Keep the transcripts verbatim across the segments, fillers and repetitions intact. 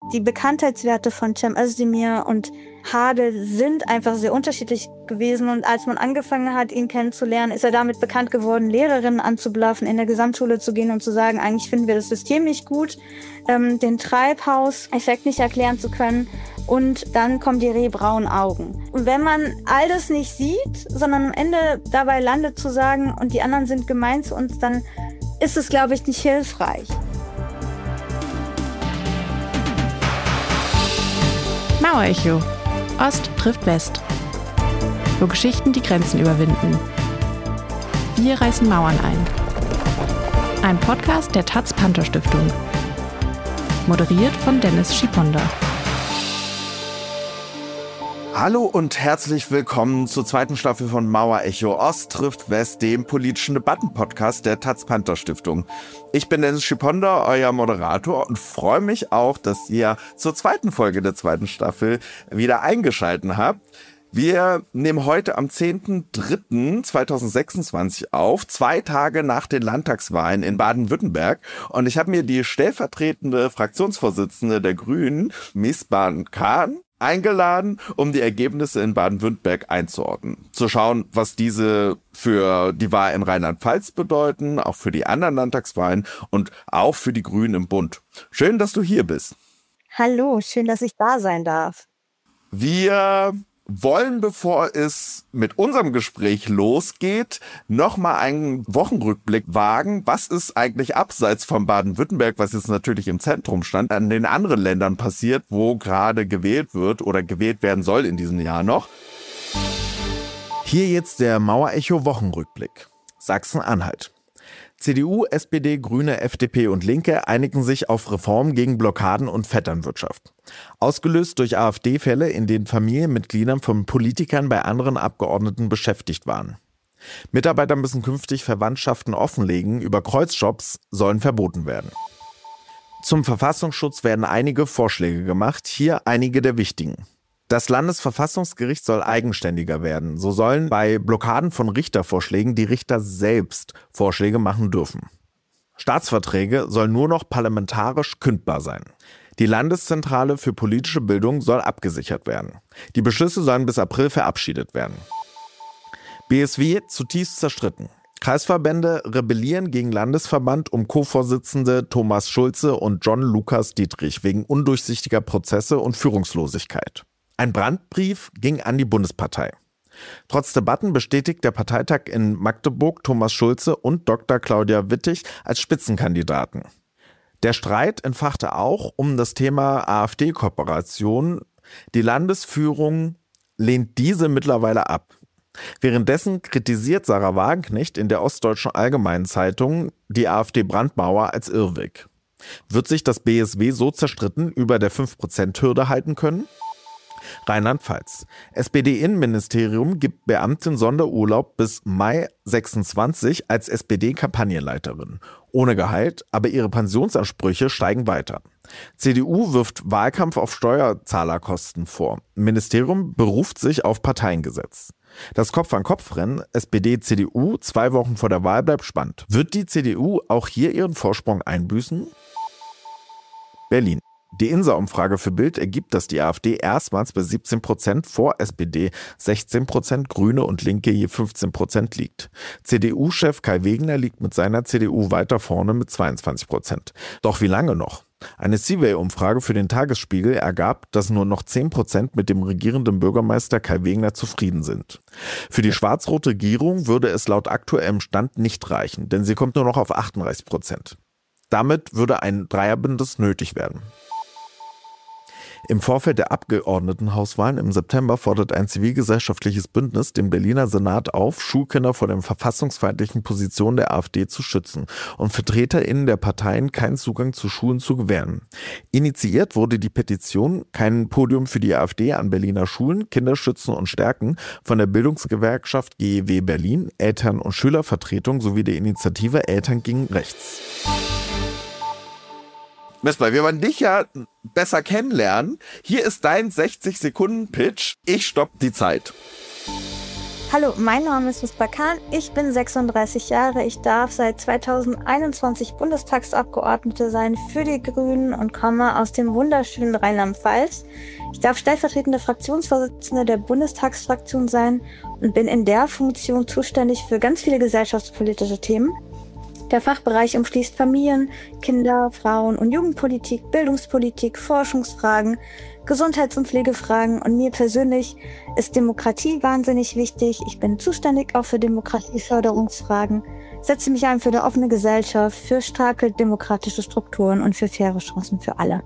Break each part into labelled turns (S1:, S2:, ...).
S1: Die Bekanntheitswerte von Cem Özdemir und Hade sind einfach sehr unterschiedlich gewesen. Und als man angefangen hat, ihn kennenzulernen, ist er damit bekannt geworden, Lehrerinnen anzubluffen, in der Gesamtschule zu gehen und zu sagen, eigentlich finden wir das System nicht gut, ähm, den Treibhauseffekt nicht erklären zu können. Und dann kommen die rehbraunen Augen. Und wenn man all das nicht sieht, sondern am Ende dabei landet zu sagen, und die anderen sind gemein zu uns, dann ist es, glaube ich, nicht hilfreich.
S2: Mauerecho. Ost trifft West. Wo Geschichten die Grenzen überwinden. Wir reißen Mauern ein. Ein Podcast der Taz Panther Stiftung. Moderiert von Dennis Schiponda.
S3: Hallo und herzlich willkommen zur zweiten Staffel von Mauerecho Ost trifft West, dem politischen Debatten-Podcast der Taz Panther Stiftung. Ich bin Dennis Schiponda, euer Moderator, und freue mich auch, dass ihr zur zweiten Folge der zweiten Staffel wieder eingeschaltet habt. Wir nehmen heute am zehnten dritten zweitausendsechsundzwanzig auf, zwei Tage nach den Landtagswahlen in Baden-Württemberg. Und ich habe mir die stellvertretende Fraktionsvorsitzende der Grünen, Misbah Khan, eingeladen, um die Ergebnisse in Baden-Württemberg einzuordnen. Zu schauen, was diese für die Wahl in Rheinland-Pfalz bedeuten, auch für die anderen Landtagswahlen und auch für die Grünen im Bund. Schön, dass du hier bist.
S1: Hallo, schön, dass ich da sein darf.
S3: Wir wollen, bevor es mit unserem Gespräch losgeht, nochmal einen Wochenrückblick wagen. Was ist eigentlich abseits von Baden-Württemberg, was jetzt natürlich im Zentrum stand, an den anderen Ländern passiert, wo gerade gewählt wird oder gewählt werden soll in diesem Jahr noch? Hier jetzt der Mauerecho-Wochenrückblick. Sachsen-Anhalt. C D U, S P D, Grüne, F D P und Linke einigen sich auf Reformen gegen Blockaden und Vetternwirtschaft. Ausgelöst durch AfD-Fälle, in denen Familienmitgliedern von Politikern bei anderen Abgeordneten beschäftigt waren. Mitarbeiter müssen künftig Verwandtschaften offenlegen, über Kreuzjobs sollen verboten werden. Zum Verfassungsschutz werden einige Vorschläge gemacht, hier einige der wichtigen. Das Landesverfassungsgericht soll eigenständiger werden. So sollen bei Blockaden von Richtervorschlägen die Richter selbst Vorschläge machen dürfen. Staatsverträge sollen nur noch parlamentarisch kündbar sein. Die Landeszentrale für politische Bildung soll abgesichert werden. Die Beschlüsse sollen bis April verabschiedet werden. B S W zutiefst zerstritten. Kreisverbände rebellieren gegen Landesverband um Co-Vorsitzende Thomas Schulze und John Lukas Dietrich wegen undurchsichtiger Prozesse und Führungslosigkeit. Ein Brandbrief ging an die Bundespartei. Trotz Debatten bestätigt der Parteitag in Magdeburg Thomas Schulze und Doktor Claudia Wittig als Spitzenkandidaten. Der Streit entfachte auch um das Thema AfD-Kooperation. Die Landesführung lehnt diese mittlerweile ab. Währenddessen kritisiert Sarah Wagenknecht in der Ostdeutschen Allgemeinen Zeitung die AfD-Brandmauer als Irrweg. Wird sich das B S W so zerstritten über der fünf Prozent Hürde halten können? Rheinland-Pfalz. S P D-Innenministerium gibt Beamtin Sonderurlaub bis Mai sechsundzwanzig als S P D-Kampagnenleiterin. Ohne Gehalt, aber ihre Pensionsansprüche steigen weiter. C D U wirft Wahlkampf auf Steuerzahlerkosten vor. Ministerium beruft sich auf Parteiengesetz. Das Kopf-an-Kopf-Rennen S P D-C D U zwei Wochen vor der Wahl bleibt spannend. Wird die C D U auch hier ihren Vorsprung einbüßen? Berlin. Die INSA-Umfrage für Bild ergibt, dass die AfD erstmals bei siebzehn Prozent vor S P D, sechzehn Prozent, Grüne und Linke je fünfzehn Prozent liegt. C D U-Chef Kai Wegner liegt mit seiner C D U weiter vorne mit zweiundzwanzig Prozent. Doch wie lange noch? Eine Survey-Umfrage für den Tagesspiegel ergab, dass nur noch zehn Prozent mit dem regierenden Bürgermeister Kai Wegner zufrieden sind. Für die schwarz-rote Regierung würde es laut aktuellem Stand nicht reichen, denn sie kommt nur noch auf achtunddreißig Prozent. Damit würde ein Dreierbündnis nötig werden. Im Vorfeld der Abgeordnetenhauswahlen im September fordert ein zivilgesellschaftliches Bündnis den Berliner Senat auf, Schulkinder vor den verfassungsfeindlichen Positionen der AfD zu schützen und VertreterInnen der Parteien keinen Zugang zu Schulen zu gewähren. Initiiert wurde die Petition Kein Podium für die AfD an Berliner Schulen, Kinder schützen und stärken von der Bildungsgewerkschaft G E W Berlin, Eltern- und Schülervertretung sowie der Initiative Eltern gegen Rechts. Misbah, wir wollen dich ja besser kennenlernen. Hier ist dein sechzig Sekunden Pitch. Ich stopp die Zeit.
S1: Hallo, mein Name ist Misbah Khan, ich bin sechsunddreißig Jahre, ich darf seit zweitausendeinundzwanzig Bundestagsabgeordnete sein für die Grünen und komme aus dem wunderschönen Rheinland-Pfalz. Ich darf stellvertretende Fraktionsvorsitzende der Bundestagsfraktion sein und bin in der Funktion zuständig für ganz viele gesellschaftspolitische Themen. Der Fachbereich umschließt Familien, Kinder, Frauen- und Jugendpolitik, Bildungspolitik, Forschungsfragen, Gesundheits- und Pflegefragen und mir persönlich ist Demokratie wahnsinnig wichtig. Ich bin zuständig auch für Demokratieförderungsfragen, setze mich ein für eine offene Gesellschaft, für starke demokratische Strukturen und für faire Chancen für alle.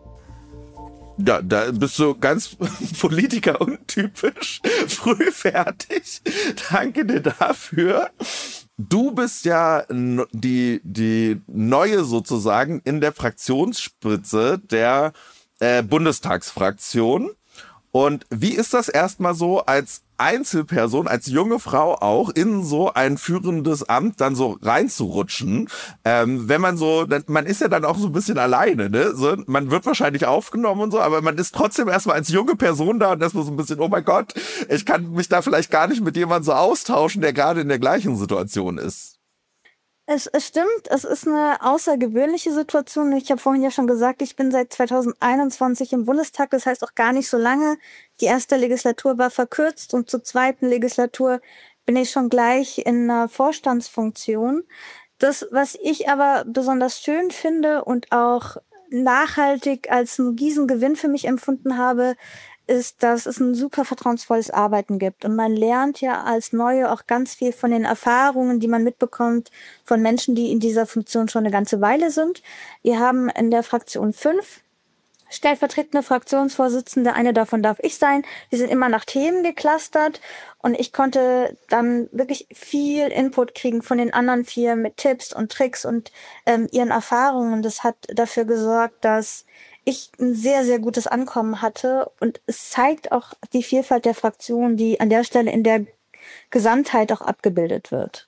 S3: Ja, da bist du ganz Politiker untypisch, früh fertig. Danke dir dafür. Du bist ja die, die neue sozusagen in der Fraktionsspitze der äh, Bundestagsfraktion. Und wie ist das erstmal so als Einzelperson, als junge Frau auch, in so ein führendes Amt dann so reinzurutschen? Ähm, wenn man so, man ist ja dann auch so ein bisschen alleine, ne? So, man wird wahrscheinlich aufgenommen und so, aber man ist trotzdem erstmal als junge Person da und erstmal so ein bisschen, oh mein Gott, ich kann mich da vielleicht gar nicht mit jemandem so austauschen, der gerade in der gleichen Situation ist.
S1: Es, es stimmt, es ist eine außergewöhnliche Situation. Ich habe vorhin ja schon gesagt, ich bin seit zweitausendeinundzwanzig im Bundestag, das heißt auch gar nicht so lange. Die erste Legislatur war verkürzt und zur zweiten Legislatur bin ich schon gleich in einer Vorstandsfunktion. Das, was ich aber besonders schön finde und auch nachhaltig als einen Riesengewinn für mich empfunden habe, ist, dass es ein super vertrauensvolles Arbeiten gibt. Und man lernt ja als Neue auch ganz viel von den Erfahrungen, die man mitbekommt von Menschen, die in dieser Funktion schon eine ganze Weile sind. Wir haben in der Fraktion fünf stellvertretende Fraktionsvorsitzende. Eine davon darf ich sein. Die sind immer nach Themen geclustert. Und ich konnte dann wirklich viel Input kriegen von den anderen vier mit Tipps und Tricks und ähm, ihren Erfahrungen. Das hat dafür gesorgt, dass ich ein sehr, sehr gutes Ankommen hatte und es zeigt auch die Vielfalt der Fraktionen, die an der Stelle in der Gesamtheit auch abgebildet wird.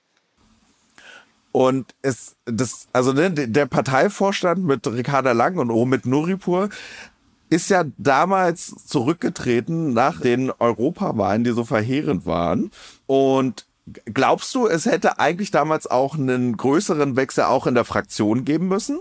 S3: Und es, das, also ne, der Parteivorstand mit Ricarda Lang und Omid Nuripur ist ja damals zurückgetreten nach den Europawahlen, die so verheerend waren. Und glaubst du, es hätte eigentlich damals auch einen größeren Wechsel auch in der Fraktion geben müssen?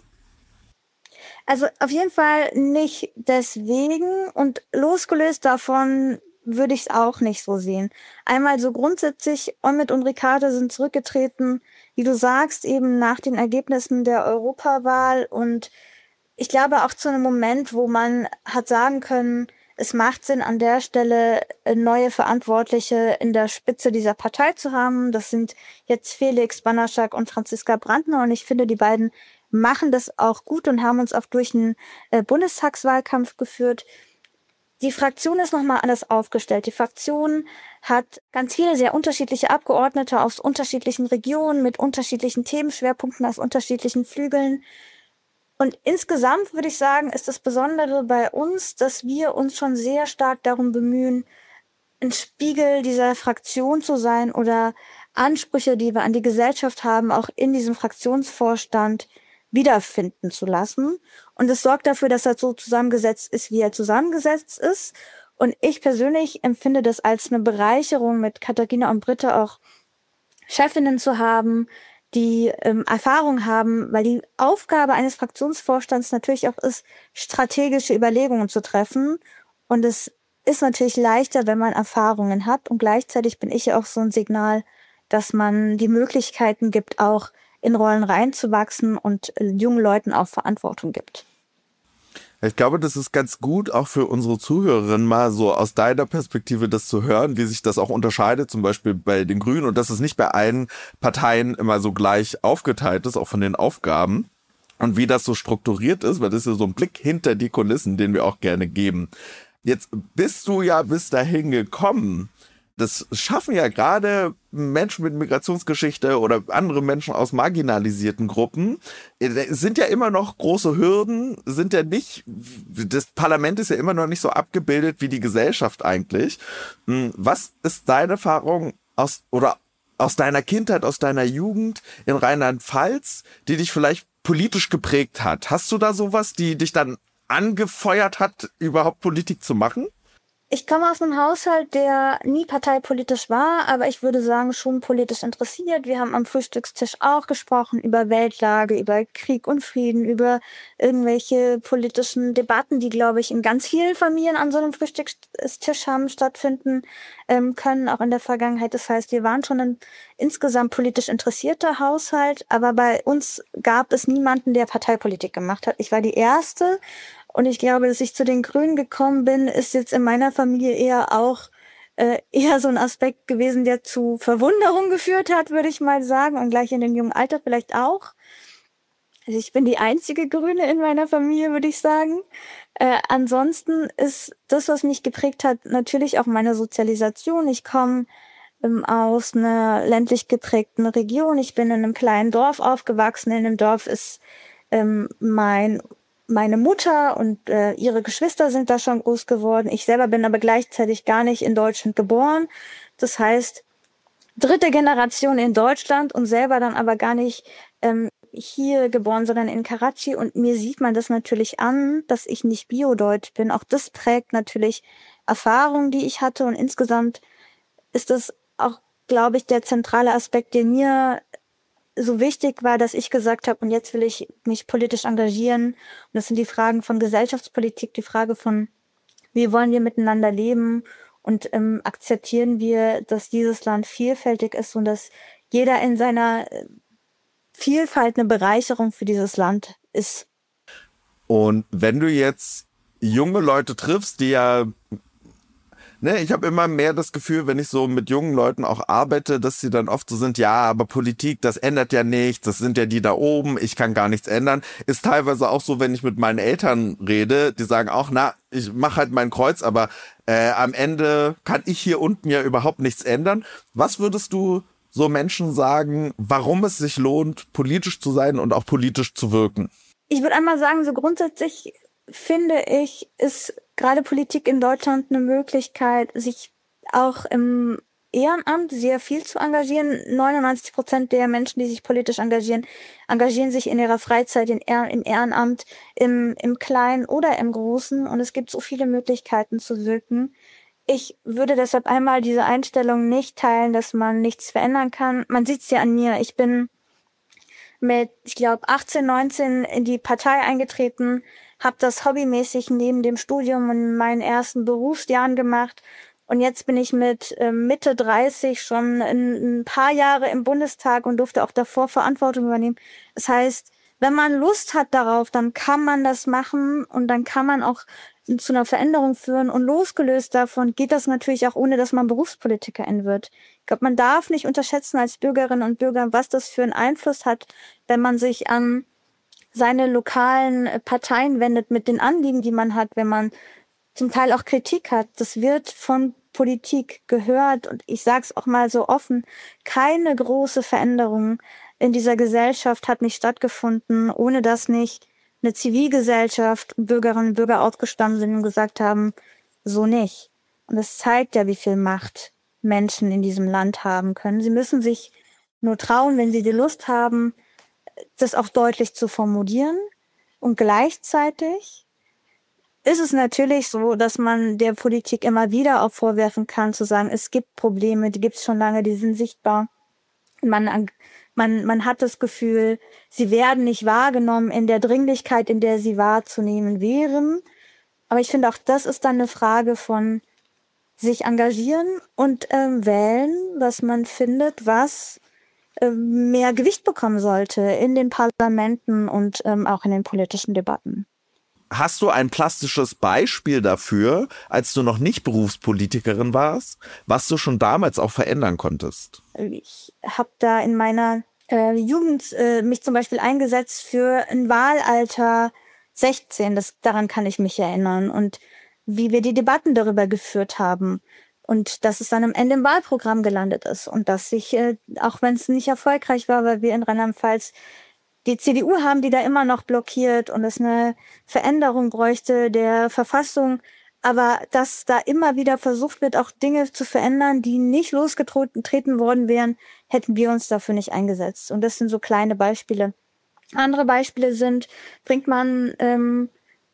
S1: Also auf jeden Fall nicht deswegen und losgelöst davon würde ich es auch nicht so sehen. Einmal so grundsätzlich, Omid und Ricarda sind zurückgetreten, wie du sagst, eben nach den Ergebnissen der Europawahl und ich glaube auch zu einem Moment, wo man hat sagen können, es macht Sinn, an der Stelle neue Verantwortliche in der Spitze dieser Partei zu haben. Das sind jetzt Felix Banaschak und Franziska Brandner und ich finde, die beiden machen das auch gut und haben uns auch durch einen äh, Bundestagswahlkampf geführt. Die Fraktion ist nochmal anders aufgestellt. Die Fraktion hat ganz viele sehr unterschiedliche Abgeordnete aus unterschiedlichen Regionen mit unterschiedlichen Themenschwerpunkten aus unterschiedlichen Flügeln. Und insgesamt würde ich sagen, ist das Besondere bei uns, dass wir uns schon sehr stark darum bemühen, ein Spiegel dieser Fraktion zu sein oder Ansprüche, die wir an die Gesellschaft haben, auch in diesem Fraktionsvorstand wiederfinden zu lassen. Und es sorgt dafür, dass er so zusammengesetzt ist, wie er zusammengesetzt ist. Und ich persönlich empfinde das als eine Bereicherung, mit Katharina und Britta auch Chefinnen zu haben, die ähm, Erfahrung haben, weil die Aufgabe eines Fraktionsvorstands natürlich auch ist, strategische Überlegungen zu treffen. Und es ist natürlich leichter, wenn man Erfahrungen hat. Und gleichzeitig bin ich ja auch so ein Signal, dass man die Möglichkeiten gibt, auch in Rollen reinzuwachsen und jungen Leuten auch Verantwortung gibt.
S3: Ich glaube, das ist ganz gut, auch für unsere Zuhörerinnen mal so aus deiner Perspektive das zu hören, wie sich das auch unterscheidet, zum Beispiel bei den Grünen und dass es nicht bei allen Parteien immer so gleich aufgeteilt ist, auch von den Aufgaben und wie das so strukturiert ist, weil das ist ja so ein Blick hinter die Kulissen, den wir auch gerne geben. Jetzt bist du ja bis dahin gekommen. Das schaffen ja gerade Menschen mit Migrationsgeschichte oder andere Menschen aus marginalisierten Gruppen. Es sind ja immer noch große Hürden, sind ja nicht, das Parlament ist ja immer noch nicht so abgebildet wie die Gesellschaft eigentlich. Was ist deine Erfahrung aus, oder aus deiner Kindheit, aus deiner Jugend in Rheinland-Pfalz, die dich vielleicht politisch geprägt hat? Hast du da sowas, die dich dann angefeuert hat, überhaupt Politik zu machen?
S1: Ich komme aus einem Haushalt, der nie parteipolitisch war, aber ich würde sagen, schon politisch interessiert. Wir haben am Frühstückstisch auch gesprochen über Weltlage, über Krieg und Frieden, über irgendwelche politischen Debatten, die, glaube ich, in ganz vielen Familien an so einem Frühstückstisch haben stattfinden ähm, können, auch in der Vergangenheit. Das heißt, wir waren schon ein insgesamt politisch interessierter Haushalt, aber bei uns gab es niemanden, der Parteipolitik gemacht hat. Ich war die Erste. Und ich glaube, dass ich zu den Grünen gekommen bin, ist jetzt in meiner Familie eher auch äh, eher so ein Aspekt gewesen, der zu Verwunderung geführt hat, würde ich mal sagen. Und gleich in dem jungen Alter vielleicht auch. Also ich bin die einzige Grüne in meiner Familie, würde ich sagen. Äh, ansonsten ist das, was mich geprägt hat, natürlich auch meine Sozialisation. Ich komme ähm, aus einer ländlich geprägten Region. Ich bin in einem kleinen Dorf aufgewachsen. In dem Dorf ist ähm, mein Meine Mutter und äh, ihre Geschwister sind da schon groß geworden. Ich selber bin aber gleichzeitig gar nicht in Deutschland geboren. Das heißt, dritte Generation in Deutschland und selber dann aber gar nicht ähm, hier geboren, sondern in Karachi. Und mir sieht man das natürlich an, dass ich nicht Bio-Deutsch bin. Auch das prägt natürlich Erfahrungen, die ich hatte. Und insgesamt ist das auch, glaube ich, der zentrale Aspekt, der mir so wichtig war, dass ich gesagt habe, und jetzt will ich mich politisch engagieren. Und das sind die Fragen von Gesellschaftspolitik, die Frage von, wie wollen wir miteinander leben und ähm, akzeptieren wir, dass dieses Land vielfältig ist und dass jeder in seiner Vielfalt eine Bereicherung für dieses Land ist.
S3: Und wenn du jetzt junge Leute triffst, die ja Ne, ich habe immer mehr das Gefühl, wenn ich so mit jungen Leuten auch arbeite, dass sie dann oft so sind, ja, aber Politik, das ändert ja nichts, das sind ja die da oben, ich kann gar nichts ändern. Ist teilweise auch so, wenn ich mit meinen Eltern rede, die sagen auch, na, ich mache halt mein Kreuz, aber äh, am Ende kann ich hier unten ja überhaupt nichts ändern. Was würdest du so Menschen sagen, warum es sich lohnt, politisch zu sein und auch politisch zu wirken?
S1: Ich würde einmal sagen, so grundsätzlich finde ich, ist gerade Politik in Deutschland eine Möglichkeit, sich auch im Ehrenamt sehr viel zu engagieren. neunundneunzig Prozent der Menschen, die sich politisch engagieren, engagieren sich in ihrer Freizeit in Ehr- im Ehrenamt, im, im Kleinen oder im Großen. Und es gibt so viele Möglichkeiten zu wirken. Ich würde deshalb einmal diese Einstellung nicht teilen, dass man nichts verändern kann. Man sieht es ja an mir. Ich bin mit, ich glaube, achtzehn, neunzehn in die Partei eingetreten, habe das hobbymäßig neben dem Studium in meinen ersten Berufsjahren gemacht. Und jetzt bin ich mit äh, Mitte dreißig schon ein, ein paar Jahre im Bundestag und durfte auch davor Verantwortung übernehmen. Das heißt, wenn man Lust hat darauf, dann kann man das machen und dann kann man auch zu einer Veränderung führen. Und losgelöst davon geht das natürlich auch, ohne dass man Berufspolitikerin wird. Ich glaube, man darf nicht unterschätzen als Bürgerinnen und Bürger, was das für einen Einfluss hat, wenn man sich an seine lokalen Parteien wendet mit den Anliegen, die man hat, wenn man zum Teil auch Kritik hat. Das wird von Politik gehört und ich sage es auch mal so offen, keine große Veränderung in dieser Gesellschaft hat nicht stattgefunden, ohne dass nicht eine Zivilgesellschaft, Bürgerinnen und Bürger aufgestanden sind und gesagt haben, so nicht. Und das zeigt ja, wie viel Macht Menschen in diesem Land haben können. Sie müssen sich nur trauen, wenn sie die Lust haben, das auch deutlich zu formulieren. Und gleichzeitig ist es natürlich so, dass man der Politik immer wieder auch vorwerfen kann, zu sagen, es gibt Probleme, die gibt es schon lange, die sind sichtbar. Man, man, man hat das Gefühl, sie werden nicht wahrgenommen in der Dringlichkeit, in der sie wahrzunehmen wären. Aber ich finde, auch das ist dann eine Frage von sich engagieren und ähm, wählen, was man findet, was mehr Gewicht bekommen sollte in den Parlamenten und ähm, auch in den politischen Debatten.
S3: Hast du ein plastisches Beispiel dafür, als du noch nicht Berufspolitikerin warst, was du schon damals auch verändern konntest?
S1: Ich habe da in meiner äh, Jugend äh, mich zum Beispiel eingesetzt für ein Wahlalter sechzehn. Das, daran kann ich mich erinnern. Und wie wir die Debatten darüber geführt haben. Und dass es dann am Ende im Wahlprogramm gelandet ist. Und dass sich, äh, auch wenn es nicht erfolgreich war, weil wir in Rheinland-Pfalz die C D U haben, die da immer noch blockiert und es eine Veränderung bräuchte der Verfassung. Aber dass da immer wieder versucht wird, auch Dinge zu verändern, die nicht losgetreten worden wären, hätten wir uns dafür nicht eingesetzt. Und das sind so kleine Beispiele. Andere Beispiele sind, bringt man ähm,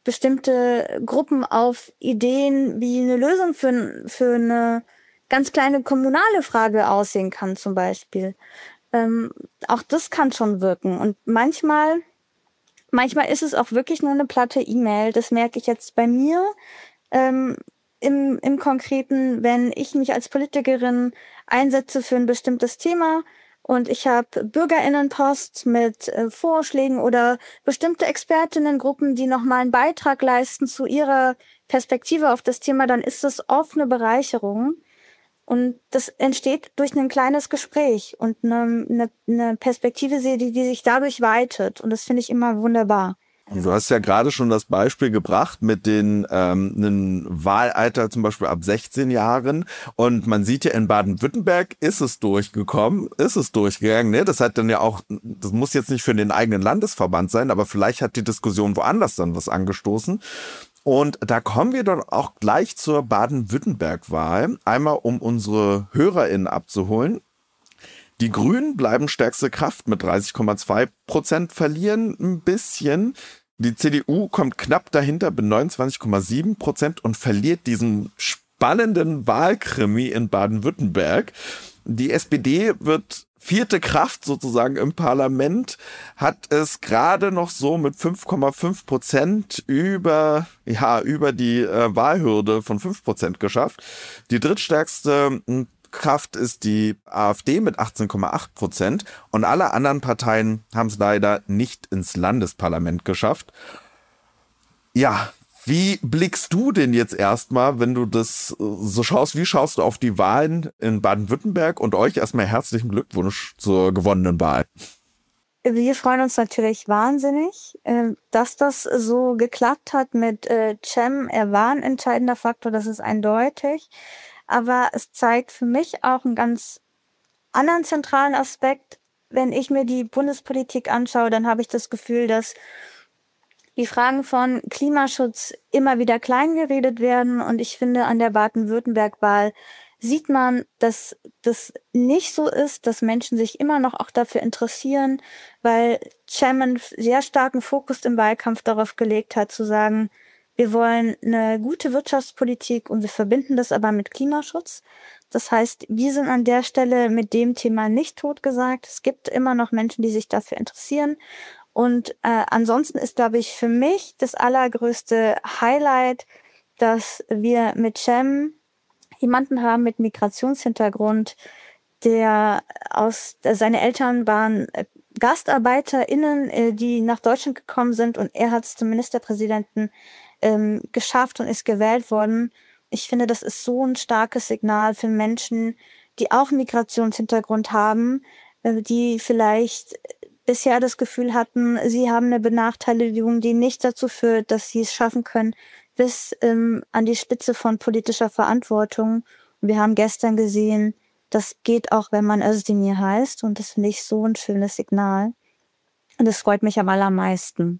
S1: bestimmte Gruppen auf Ideen, wie eine Lösung für, für eine ganz kleine kommunale Frage aussehen kann zum Beispiel. Ähm, auch das kann schon wirken. Und manchmal, manchmal ist es auch wirklich nur eine platte E-Mail. Das merke ich jetzt bei mir. Ähm, im, im Konkreten, wenn ich mich als Politikerin einsetze für ein bestimmtes Thema und ich habe BürgerInnenpost mit äh, Vorschlägen oder bestimmte Expertinnengruppen, die nochmal einen Beitrag leisten zu ihrer Perspektive auf das Thema, dann ist das oft eine Bereicherung. Und das entsteht durch ein kleines Gespräch und eine, eine, eine Perspektive, die, die sich dadurch weitet. Und das finde ich immer wunderbar.
S3: Du hast ja gerade schon das Beispiel gebracht mit den ähm, einem Wahlalter zum Beispiel ab sechzehn Jahren. Und man sieht ja, in Baden-Württemberg ist es durchgekommen, ist es durchgegangen. Ne? Das hat dann ja auch, das muss jetzt nicht für den eigenen Landesverband sein, aber vielleicht hat die Diskussion woanders dann was angestoßen. Und da kommen wir dann auch gleich zur Baden-Württemberg-Wahl. Einmal, um unsere HörerInnen abzuholen. Die Grünen bleiben stärkste Kraft mit dreißig Komma zwei Prozent, verlieren ein bisschen. Die C D U kommt knapp dahinter mit neunundzwanzig Komma sieben Prozent und verliert diesen spannenden Wahlkrimi in Baden-Württemberg. Die S P D wird vierte Kraft sozusagen im Parlament, hat es gerade noch so mit fünf Komma fünf Prozent über, ja, über die äh, Wahlhürde von fünf Prozent geschafft. Die drittstärkste Kraft ist die AfD mit achtzehn Komma acht Prozent und alle anderen Parteien haben es leider nicht ins Landesparlament geschafft. Ja, wie blickst du denn jetzt erstmal, wenn du das so schaust, wie schaust du auf die Wahlen in Baden-Württemberg und euch erstmal herzlichen Glückwunsch zur gewonnenen Wahl?
S1: Wir freuen uns natürlich wahnsinnig, dass das so geklappt hat mit Cem. Er war ein entscheidender Faktor, das ist eindeutig. Aber es zeigt für mich auch einen ganz anderen zentralen Aspekt. Wenn ich mir die Bundespolitik anschaue, dann habe ich das Gefühl, dass die Fragen von Klimaschutz immer wieder kleingeredet werden. Und ich finde, an der Baden-Württemberg-Wahl sieht man, dass das nicht so ist, dass Menschen sich immer noch auch dafür interessieren, weil Cem einen sehr starken Fokus im Wahlkampf darauf gelegt hat, zu sagen, wir wollen eine gute Wirtschaftspolitik und wir verbinden das aber mit Klimaschutz. Das heißt, wir sind an der Stelle mit dem Thema nicht totgesagt. Es gibt immer noch Menschen, die sich dafür interessieren. Und äh, ansonsten ist, glaube ich, für mich das allergrößte Highlight, dass wir mit Cem jemanden haben mit Migrationshintergrund, der aus, seine Eltern waren GastarbeiterInnen, die nach Deutschland gekommen sind und er hat es zum Ministerpräsidenten Ähm, geschafft und ist gewählt worden. Ich finde, das ist so ein starkes Signal für Menschen, die auch einen Migrationshintergrund haben, äh, die vielleicht bisher das Gefühl hatten, sie haben eine Benachteiligung, die nicht dazu führt, dass sie es schaffen können, bis ähm, an die Spitze von politischer Verantwortung. Und wir haben gestern gesehen, das geht auch, wenn man Özdemir heißt. Und das finde ich so ein schönes Signal. Und das freut mich am allermeisten.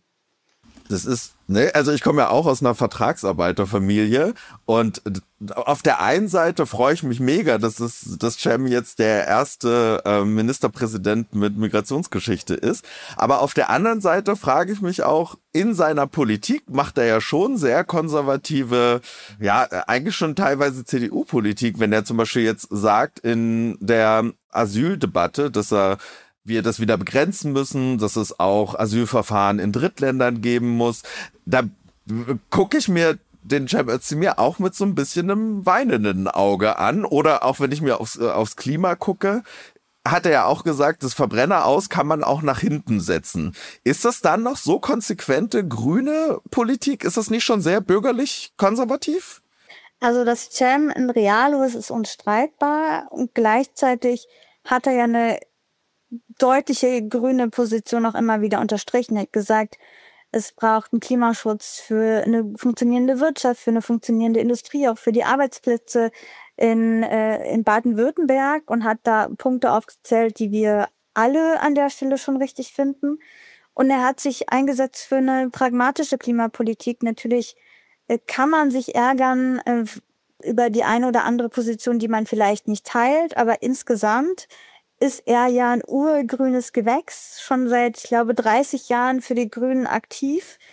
S3: Das ist, ne, also ich komme ja auch aus einer Vertragsarbeiterfamilie und auf der einen Seite freue ich mich mega, dass es, dass Cem jetzt der erste äh, Ministerpräsident mit Migrationsgeschichte ist. Aber auf der anderen Seite frage ich mich auch, in seiner Politik macht er ja schon sehr konservative, ja, eigentlich schon teilweise C D U-Politik, wenn er zum Beispiel jetzt sagt in der Asyldebatte, dass er wir das wieder begrenzen müssen, dass es auch Asylverfahren in Drittländern geben muss. Da gucke ich mir den Cem Özdemir auch mit so ein bisschen einem weinenden Auge an. Oder auch wenn ich mir aufs, aufs Klima gucke, hat er ja auch gesagt, das Verbrenner aus kann man auch nach hinten setzen. Ist das dann noch so konsequente grüne Politik? Ist das nicht schon sehr bürgerlich konservativ?
S1: Also, dass Cem ein Realo ist, ist unstreitbar. Und gleichzeitig hat er ja eine deutliche grüne Position auch immer wieder unterstrichen. Er hat gesagt, es braucht einen Klimaschutz für eine funktionierende Wirtschaft, für eine funktionierende Industrie, auch für die Arbeitsplätze in, äh, in Baden-Württemberg und hat da Punkte aufgezählt, die wir alle an der Stelle schon richtig finden. Und er hat sich eingesetzt für eine pragmatische Klimapolitik. Natürlich äh, kann man sich ärgern äh, über die eine oder andere Position, die man vielleicht nicht teilt, aber insgesamt ist er ja ein urgrünes Gewächs, schon seit, ich glaube, dreißig Jahren für die Grünen aktiv.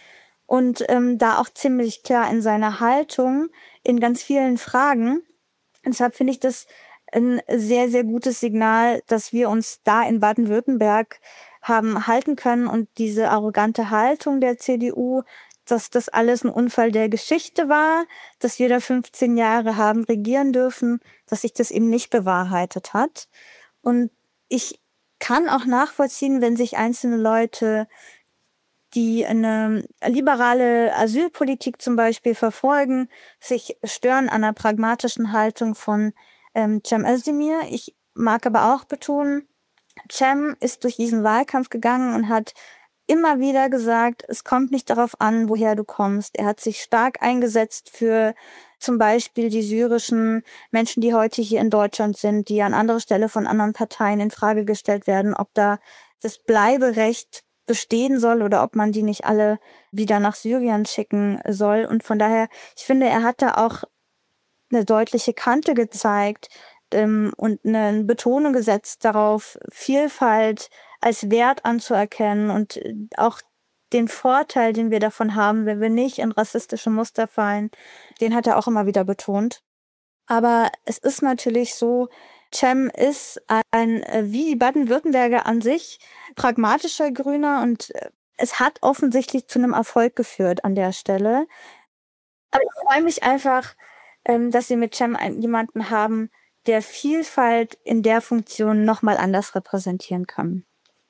S1: und ähm, da auch ziemlich klar in seiner Haltung in ganz vielen Fragen. Und deshalb finde ich das ein sehr, sehr gutes Signal, dass wir uns da in Baden-Württemberg haben halten können und diese arrogante Haltung der C D U, dass das alles ein Unfall der Geschichte war, dass wir da fünfzehn Jahre haben regieren dürfen, dass sich das eben nicht bewahrheitet hat. Und ich kann auch nachvollziehen, wenn sich einzelne Leute, die eine liberale Asylpolitik zum Beispiel verfolgen, sich stören an einer pragmatischen Haltung von ähm, Cem Özdemir. Ich mag aber auch betonen, Cem ist durch diesen Wahlkampf gegangen und hat immer wieder gesagt, es kommt nicht darauf an, woher du kommst. Er hat sich stark eingesetzt für zum Beispiel die syrischen Menschen, die heute hier in Deutschland sind, die an anderer Stelle von anderen Parteien in Frage gestellt werden, ob da das Bleiberecht bestehen soll oder ob man die nicht alle wieder nach Syrien schicken soll. Und von daher, ich finde, er hat da auch eine deutliche Kante gezeigt ähm, und eine Betonung gesetzt darauf, Vielfalt als Wert anzuerkennen und auch den Vorteil, den wir davon haben, wenn wir nicht in rassistische Muster fallen, den hat er auch immer wieder betont. Aber es ist natürlich so, Cem ist ein, wie die Baden-Württemberger an sich, pragmatischer Grüner und es hat offensichtlich zu einem Erfolg geführt an der Stelle. Aber ich freue mich einfach, dass wir mit Cem jemanden haben, der Vielfalt in der Funktion nochmal anders repräsentieren kann.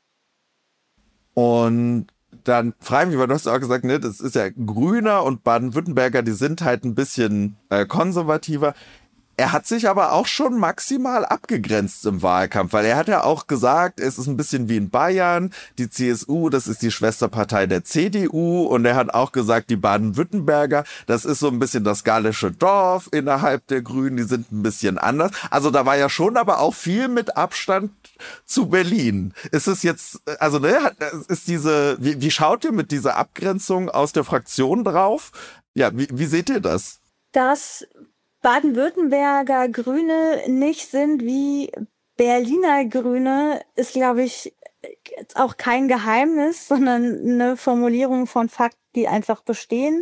S3: Und dann frage ich mich, weil du hast auch gesagt, ne, das ist ja Grüner und Baden-Württemberger, die sind halt ein bisschen äh, konservativer. Er hat sich aber auch schon maximal abgegrenzt im Wahlkampf, weil er hat ja auch gesagt, es ist ein bisschen wie in Bayern, die C S U, das ist die Schwesterpartei der C D U, und er hat auch gesagt, die Baden-Württemberger, das ist so ein bisschen das gallische Dorf innerhalb der Grünen, die sind ein bisschen anders. Also da war ja schon aber auch viel mit Abstand zu Berlin. Ist es jetzt, also ne, ist diese, wie, wie schaut ihr mit dieser Abgrenzung aus der Fraktion drauf? Ja, wie, wie seht ihr das?
S1: Das Baden-Württemberger Grüne nicht sind wie Berliner Grüne, ist, glaube ich, jetzt auch kein Geheimnis, sondern eine Formulierung von Fakten, die einfach bestehen.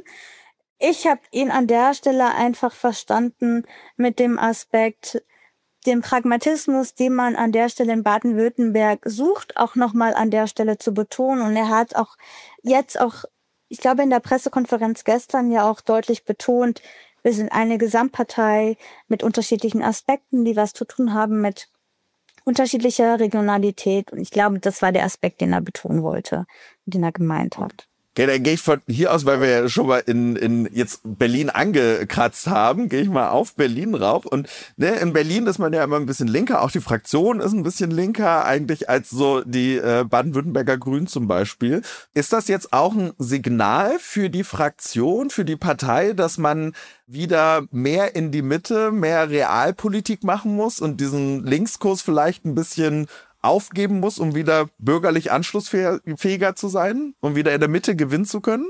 S1: Ich habe ihn an der Stelle einfach verstanden mit dem Aspekt, den Pragmatismus, den man an der Stelle in Baden-Württemberg sucht, auch nochmal an der Stelle zu betonen. Und er hat auch jetzt auch, ich glaube, in der Pressekonferenz gestern ja auch deutlich betont, wir sind eine Gesamtpartei mit unterschiedlichen Aspekten, die was zu tun haben mit unterschiedlicher Regionalität. Und ich glaube, das war der Aspekt, den er betonen wollte, den er gemeint hat.
S3: Okay, dann gehe ich von hier aus, weil wir ja schon mal in, in jetzt Berlin angekratzt haben, gehe ich mal auf Berlin rauf. Und ne, in Berlin ist man ja immer ein bisschen linker, auch die Fraktion ist ein bisschen linker eigentlich als so die äh, Baden-Württemberger Grünen zum Beispiel. Ist das jetzt auch ein Signal für die Fraktion, für die Partei, dass man wieder mehr in die Mitte, mehr Realpolitik machen muss und diesen Linkskurs vielleicht ein bisschen aufgeben muss, um wieder bürgerlich anschlussfähiger zu sein, um wieder in der Mitte gewinnen zu können?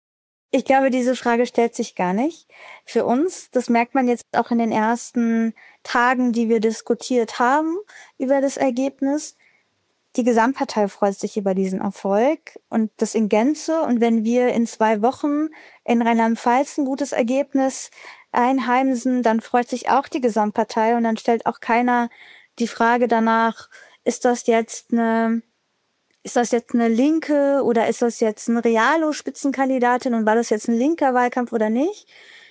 S1: Ich glaube, diese Frage stellt sich gar nicht. Für uns, das merkt man jetzt auch in den ersten Tagen, die wir diskutiert haben über das Ergebnis, die Gesamtpartei freut sich über diesen Erfolg und das in Gänze. Und wenn wir in zwei Wochen in Rheinland-Pfalz ein gutes Ergebnis einheimsen, dann freut sich auch die Gesamtpartei und dann stellt auch keiner die Frage danach, ist das jetzt eine, ist das jetzt eine Linke oder ist das jetzt eine Realo-Spitzenkandidatin und war das jetzt ein linker Wahlkampf oder nicht?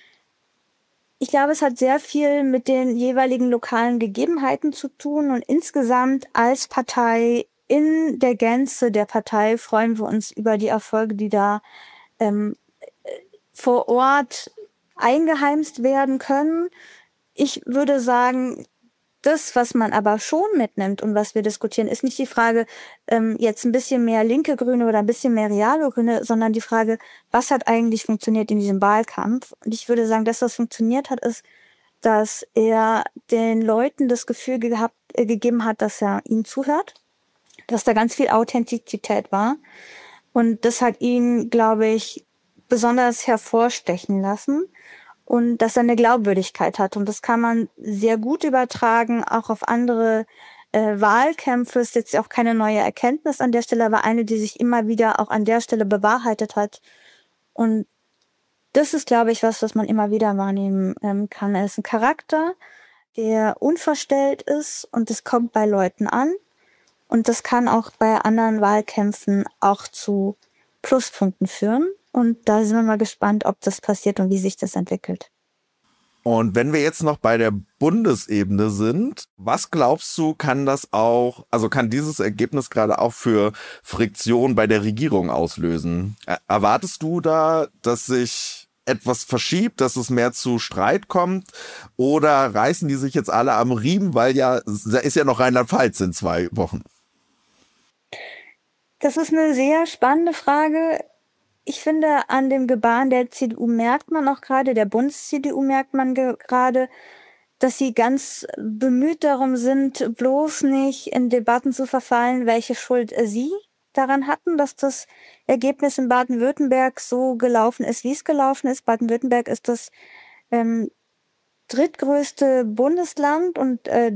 S1: Ich glaube, es hat sehr viel mit den jeweiligen lokalen Gegebenheiten zu tun und insgesamt als Partei, in der Gänze der Partei freuen wir uns über die Erfolge, die da ähm, vor Ort eingeheimst werden können. Ich würde sagen, das, was man aber schon mitnimmt und was wir diskutieren, ist nicht die Frage, ähm, jetzt ein bisschen mehr linke Grüne oder ein bisschen mehr reale Grüne, sondern die Frage, was hat eigentlich funktioniert in diesem Wahlkampf? Und ich würde sagen, das, was funktioniert hat, ist, dass er den Leuten das Gefühl gehabt, äh, gegeben hat, dass er ihnen zuhört, dass da ganz viel Authentizität war. Und das hat ihn, glaube ich, besonders hervorstechen lassen. Und dass er eine Glaubwürdigkeit hat. Und das kann man sehr gut übertragen, auch auf andere äh, Wahlkämpfe. Ist jetzt auch keine neue Erkenntnis an der Stelle, aber eine, die sich immer wieder auch an der Stelle bewahrheitet hat. Und das ist, glaube ich, was, was man immer wieder wahrnehmen ähm, kann. Er ist ein Charakter, der unverstellt ist und das kommt bei Leuten an. Und das kann auch bei anderen Wahlkämpfen auch zu Pluspunkten führen. Und da sind wir mal gespannt, ob das passiert und wie sich das entwickelt.
S3: Und wenn wir jetzt noch bei der Bundesebene sind, was glaubst du, kann das auch, also kann dieses Ergebnis gerade auch für Friktion bei der Regierung auslösen? Er- Erwartest du da, dass sich etwas verschiebt, dass es mehr zu Streit kommt? Oder reißen die sich jetzt alle am Riemen, weil ja, da ist ja noch Rheinland-Pfalz in zwei Wochen.
S1: Das ist eine sehr spannende Frage. Ich finde, an dem Gebaren der C D U merkt man auch gerade, der Bundes-C D U merkt man ge- gerade, dass sie ganz bemüht darum sind, bloß nicht in Debatten zu verfallen, welche Schuld äh, sie daran hatten, dass das Ergebnis in Baden-Württemberg so gelaufen ist, wie es gelaufen ist. Baden-Württemberg ist das ähm, drittgrößte Bundesland und äh,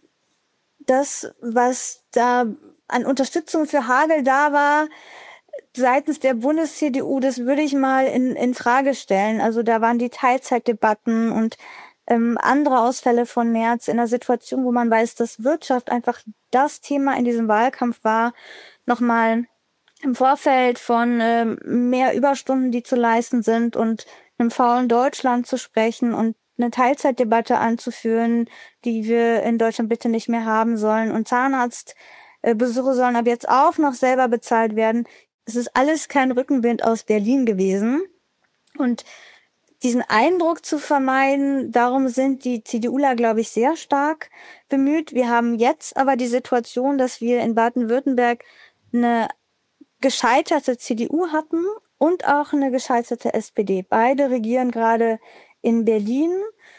S1: das, was da an Unterstützung für Hagel da war, seitens der Bundes-C D U, das würde ich mal in, in Frage stellen. Also da waren die Teilzeitdebatten und ähm, andere Ausfälle von Merz in einer Situation, wo man weiß, dass Wirtschaft einfach das Thema in diesem Wahlkampf war, nochmal im Vorfeld von ähm, mehr Überstunden, die zu leisten sind und einem faulen Deutschland zu sprechen und eine Teilzeitdebatte anzuführen, die wir in Deutschland bitte nicht mehr haben sollen. Und Zahnarztbesuche sollen ab jetzt auch noch selber bezahlt werden. Es ist alles kein Rückenwind aus Berlin gewesen. Und diesen Eindruck zu vermeiden, darum sind die CDUler, glaube ich, sehr stark bemüht. Wir haben jetzt aber die Situation, dass wir in Baden-Württemberg eine gescheiterte C D U hatten und auch eine gescheiterte S P D. Beide regieren gerade in Berlin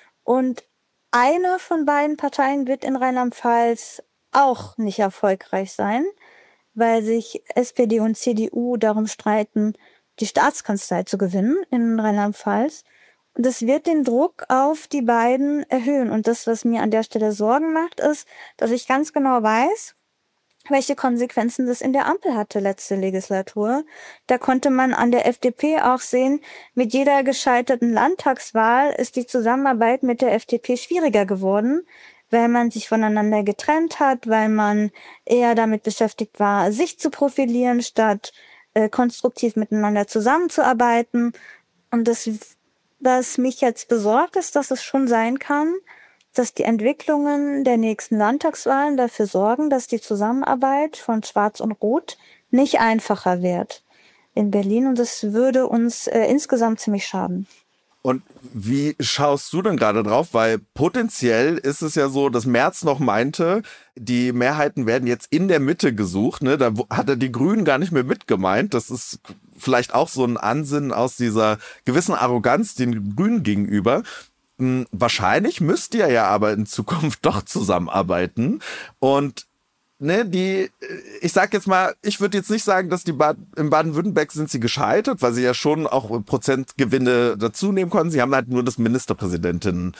S1: und eine von beiden Parteien wird in Rheinland-Pfalz auch nicht erfolgreich sein, weil sich S P D und C D U darum streiten, die Staatskanzlei zu gewinnen in Rheinland-Pfalz. Und das wird den Druck auf die beiden erhöhen. Und das, was mir an der Stelle Sorgen macht, ist, dass ich ganz genau weiß, welche Konsequenzen das in der Ampel hatte letzte Legislatur. Da konnte man an der F D P auch sehen, mit jeder gescheiterten Landtagswahl ist die Zusammenarbeit mit der F D P schwieriger geworden, weil man sich voneinander getrennt hat, weil man eher damit beschäftigt war, sich zu profilieren, statt äh, konstruktiv miteinander zusammenzuarbeiten. Und das, was mich jetzt besorgt, ist, dass es schon sein kann, dass die Entwicklungen der nächsten Landtagswahlen dafür sorgen, dass die Zusammenarbeit von Schwarz und Rot nicht einfacher wird in Berlin. Und das würde uns äh, insgesamt ziemlich schaden.
S3: Und wie schaust du denn gerade drauf? Weil potenziell ist es ja so, dass Merz noch meinte, die Mehrheiten werden jetzt in der Mitte gesucht. Ne? Da hat er die Grünen gar nicht mehr mitgemeint. Das ist vielleicht auch so ein Ansinnen aus dieser gewissen Arroganz den Grünen gegenüber. Hm, wahrscheinlich müsst ihr ja aber in Zukunft doch zusammenarbeiten. Und ne, die, ich sag jetzt mal, ich würde jetzt nicht sagen, dass die Bad, in Baden-Württemberg sind sie gescheitert, weil sie ja schon auch Prozentgewinne dazu nehmen konnten. Sie haben halt nur das Ministerpräsidentenamt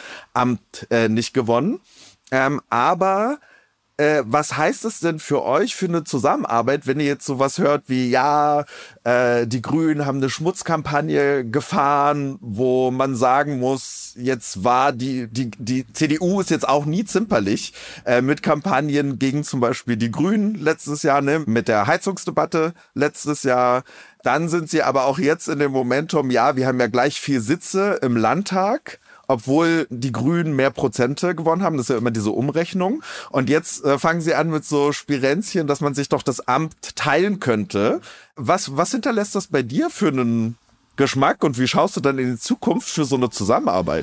S3: äh, nicht gewonnen. Ähm, aber äh, was heißt es denn für euch für eine Zusammenarbeit, wenn ihr jetzt sowas hört wie, ja, äh, die Grünen haben eine Schmutzkampagne gefahren, wo man sagen muss, jetzt war die, die, die C D U ist jetzt auch nie zimperlich äh, mit Kampagnen gegen zum Beispiel die Grünen letztes Jahr, ne, mit der Heizungsdebatte letztes Jahr. Dann sind sie aber auch jetzt in dem Momentum, ja, wir haben ja gleich vier Sitze im Landtag, obwohl die Grünen mehr Prozente gewonnen haben. Das ist ja immer diese Umrechnung. Und jetzt äh, fangen sie an mit so Spirenzchen, dass man sich doch das Amt teilen könnte. Was, was hinterlässt das bei dir für einen Geschmack und wie schaust du dann in die Zukunft für so eine Zusammenarbeit?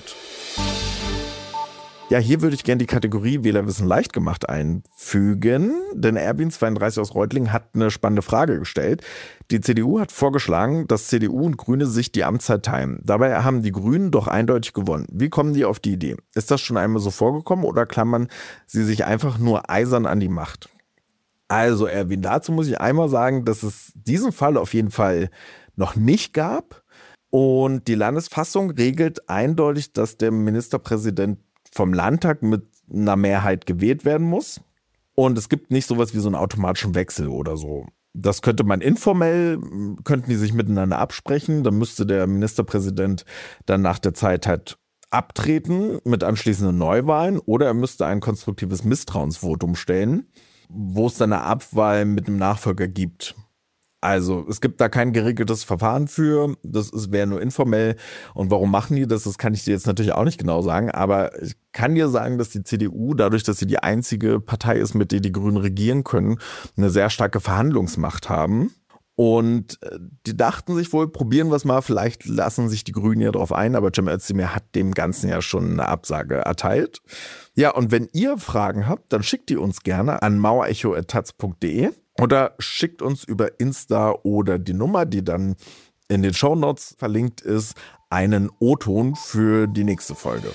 S3: Ja, hier würde ich gerne die Kategorie Wählerwissen leicht gemacht einfügen, denn Erwin zweiunddreißig aus Reutlingen hat eine spannende Frage gestellt. Die C D U hat vorgeschlagen, dass C D U und Grüne sich die Amtszeit teilen. Dabei haben die Grünen doch eindeutig gewonnen. Wie kommen die auf die Idee? Ist das schon einmal so vorgekommen oder klammern sie sich einfach nur eisern an die Macht? Also Erwin, dazu muss ich einmal sagen, dass es diesen Fall auf jeden Fall noch nicht gab. Und die Landesfassung regelt eindeutig, dass der Ministerpräsident vom Landtag mit einer Mehrheit gewählt werden muss. Und es gibt nicht sowas wie so einen automatischen Wechsel oder so. Das könnte man informell, könnten die sich miteinander absprechen. Dann müsste der Ministerpräsident dann nach der Zeit halt abtreten mit anschließenden Neuwahlen oder er müsste ein konstruktives Misstrauensvotum stellen, wo es dann eine Abwahl mit einem Nachfolger gibt. Also es gibt da kein geregeltes Verfahren für, das wäre nur informell. Und warum machen die das, das kann ich dir jetzt natürlich auch nicht genau sagen, aber ich kann dir sagen, dass die C D U, dadurch, dass sie die einzige Partei ist, mit der die Grünen regieren können, eine sehr starke Verhandlungsmacht haben. Und die dachten sich wohl, probieren wir es mal, vielleicht lassen sich die Grünen ja drauf ein, aber Cem Özdemir hat dem Ganzen ja schon eine Absage erteilt. Ja, und wenn ihr Fragen habt, dann schickt die uns gerne an mauerecho at taz punkt de oder schickt uns über Insta oder die Nummer, die dann in den Shownotes verlinkt ist, einen O-Ton für die nächste Folge.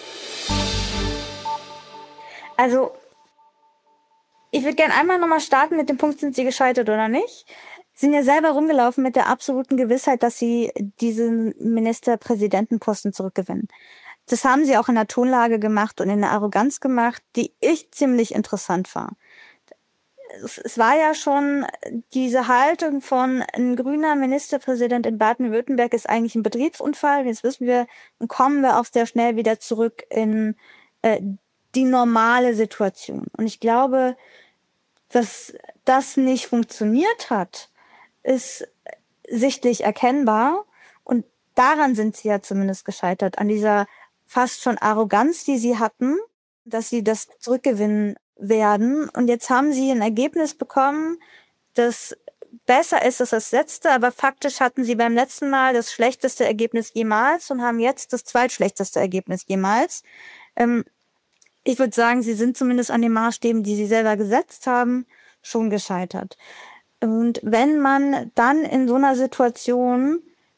S1: Also, ich würde gerne einmal nochmal starten mit dem Punkt, sind sie gescheitert oder nicht? Sie sind ja selber rumgelaufen mit der absoluten Gewissheit, dass sie diesen Ministerpräsidentenposten zurückgewinnen. Das haben sie auch in der Tonlage gemacht und in der Arroganz gemacht, die ich ziemlich interessant war. Es war ja schon diese Haltung von ein grüner Ministerpräsident in Baden-Württemberg ist eigentlich ein Betriebsunfall. Jetzt wissen wir, dann kommen wir auch sehr schnell wieder zurück in äh, die normale Situation. Und ich glaube, dass das nicht funktioniert hat, ist sichtlich erkennbar. Und daran sind sie ja zumindest gescheitert, an dieser fast schon Arroganz, die sie hatten, dass sie das zurückgewinnen werden. Und jetzt haben sie ein Ergebnis bekommen, das besser ist als das letzte, aber faktisch hatten sie beim letzten Mal das schlechteste Ergebnis jemals und haben jetzt das zweitschlechteste Ergebnis jemals. Ähm, ich würde sagen, sie sind zumindest an den Maßstäben, die sie selber gesetzt haben, schon gescheitert. Und wenn man dann in so einer Situation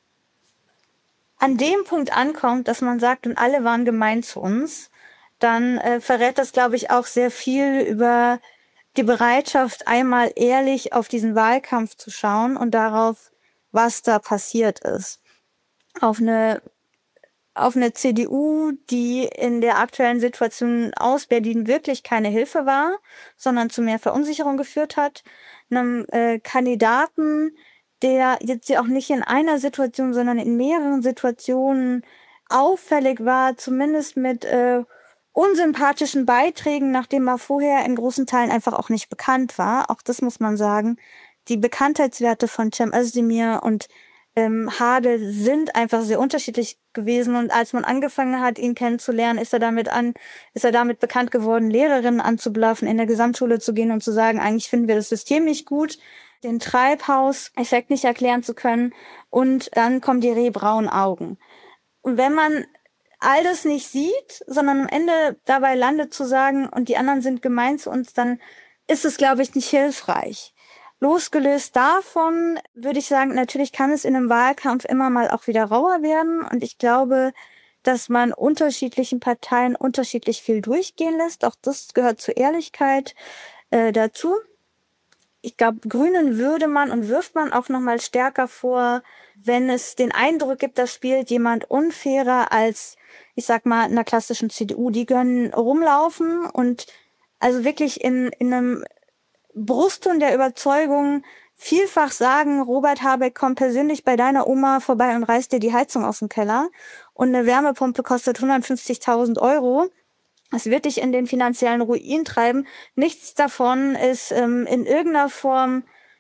S1: an dem Punkt ankommt, dass man sagt, und alle waren gemein zu uns, dann äh, verrät das, glaube ich, auch sehr viel über die Bereitschaft, einmal ehrlich auf diesen Wahlkampf zu schauen und darauf, was da passiert ist. Auf eine, auf eine C D U, die in der aktuellen Situation aus Berlin wirklich keine Hilfe war, sondern zu mehr Verunsicherung geführt hat. Einem äh, Kandidaten, der jetzt ja auch nicht in einer Situation, sondern in mehreren Situationen auffällig war, zumindest mit äh, unsympathischen Beiträgen, nachdem er vorher in großen Teilen einfach auch nicht bekannt war. Auch das muss man sagen. Die Bekanntheitswerte von Cem Özdemir und ähm, Hade sind einfach sehr unterschiedlich gewesen. Und als man angefangen hat, ihn kennenzulernen, ist er damit an, ist er damit bekannt geworden, Lehrerinnen anzubluffen, in der Gesamtschule zu gehen und zu sagen, eigentlich finden wir das System nicht gut, den Treibhauseffekt nicht erklären zu können. Und dann kommen die rehbraunen Augen. Und wenn man all das nicht sieht, sondern am Ende dabei landet zu sagen, und die anderen sind gemein zu uns, dann ist es, glaube ich, nicht hilfreich. Losgelöst davon würde ich sagen, natürlich kann es in einem Wahlkampf immer mal auch wieder rauer werden. Und ich glaube, dass man unterschiedlichen Parteien unterschiedlich viel durchgehen lässt. Auch das gehört zur Ehrlichkeit äh, dazu. Ich glaube, Grünen würde man und wirft man auch noch mal stärker vor, wenn es den Eindruck gibt, da spielt jemand unfairer als, ich sag mal, in einer klassischen C D U. Die können rumlaufen und also wirklich in, in einem Brustton der Überzeugung vielfach sagen, Robert Habeck kommt persönlich bei deiner Oma vorbei und reißt dir die Heizung aus dem Keller und eine Wärmepumpe kostet hundertfünfzigtausend Euro. Es wird dich in den finanziellen Ruin treiben. Nichts davon ist ähm, in irgendeiner Form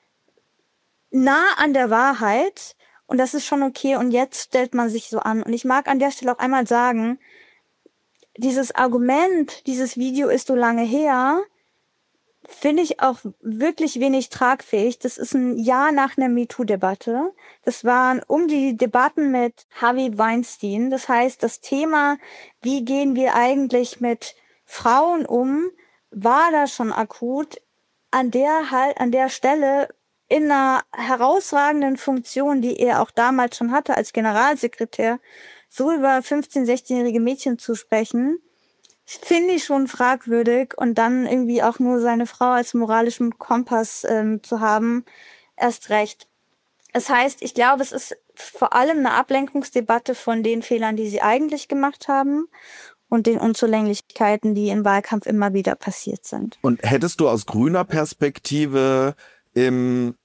S1: nah an der Wahrheit. Und das ist schon okay. Und jetzt stellt man sich so an. Und ich mag an der Stelle auch einmal sagen, dieses Argument, dieses Video ist so lange her, finde ich auch wirklich wenig tragfähig. Das ist ein Jahr nach einer MeToo-Debatte. Das waren um die Debatten mit Harvey Weinstein. Das heißt, das Thema, wie gehen wir eigentlich mit Frauen um, war da schon akut. An der halt, an der Stelle in einer herausragenden Funktion, die er auch damals schon hatte als Generalsekretär, so über fünfzehn-, sechzehnjährige Mädchen zu sprechen, finde ich schon fragwürdig. Und dann irgendwie auch nur seine Frau als moralischen Kompass ähm, zu haben, erst recht. Das heißt, ich glaube, es ist vor allem eine Ablenkungsdebatte von den Fehlern, die sie eigentlich gemacht haben und den Unzulänglichkeiten, die im Wahlkampf immer wieder passiert sind.
S3: Und hättest du aus grüner Perspektive im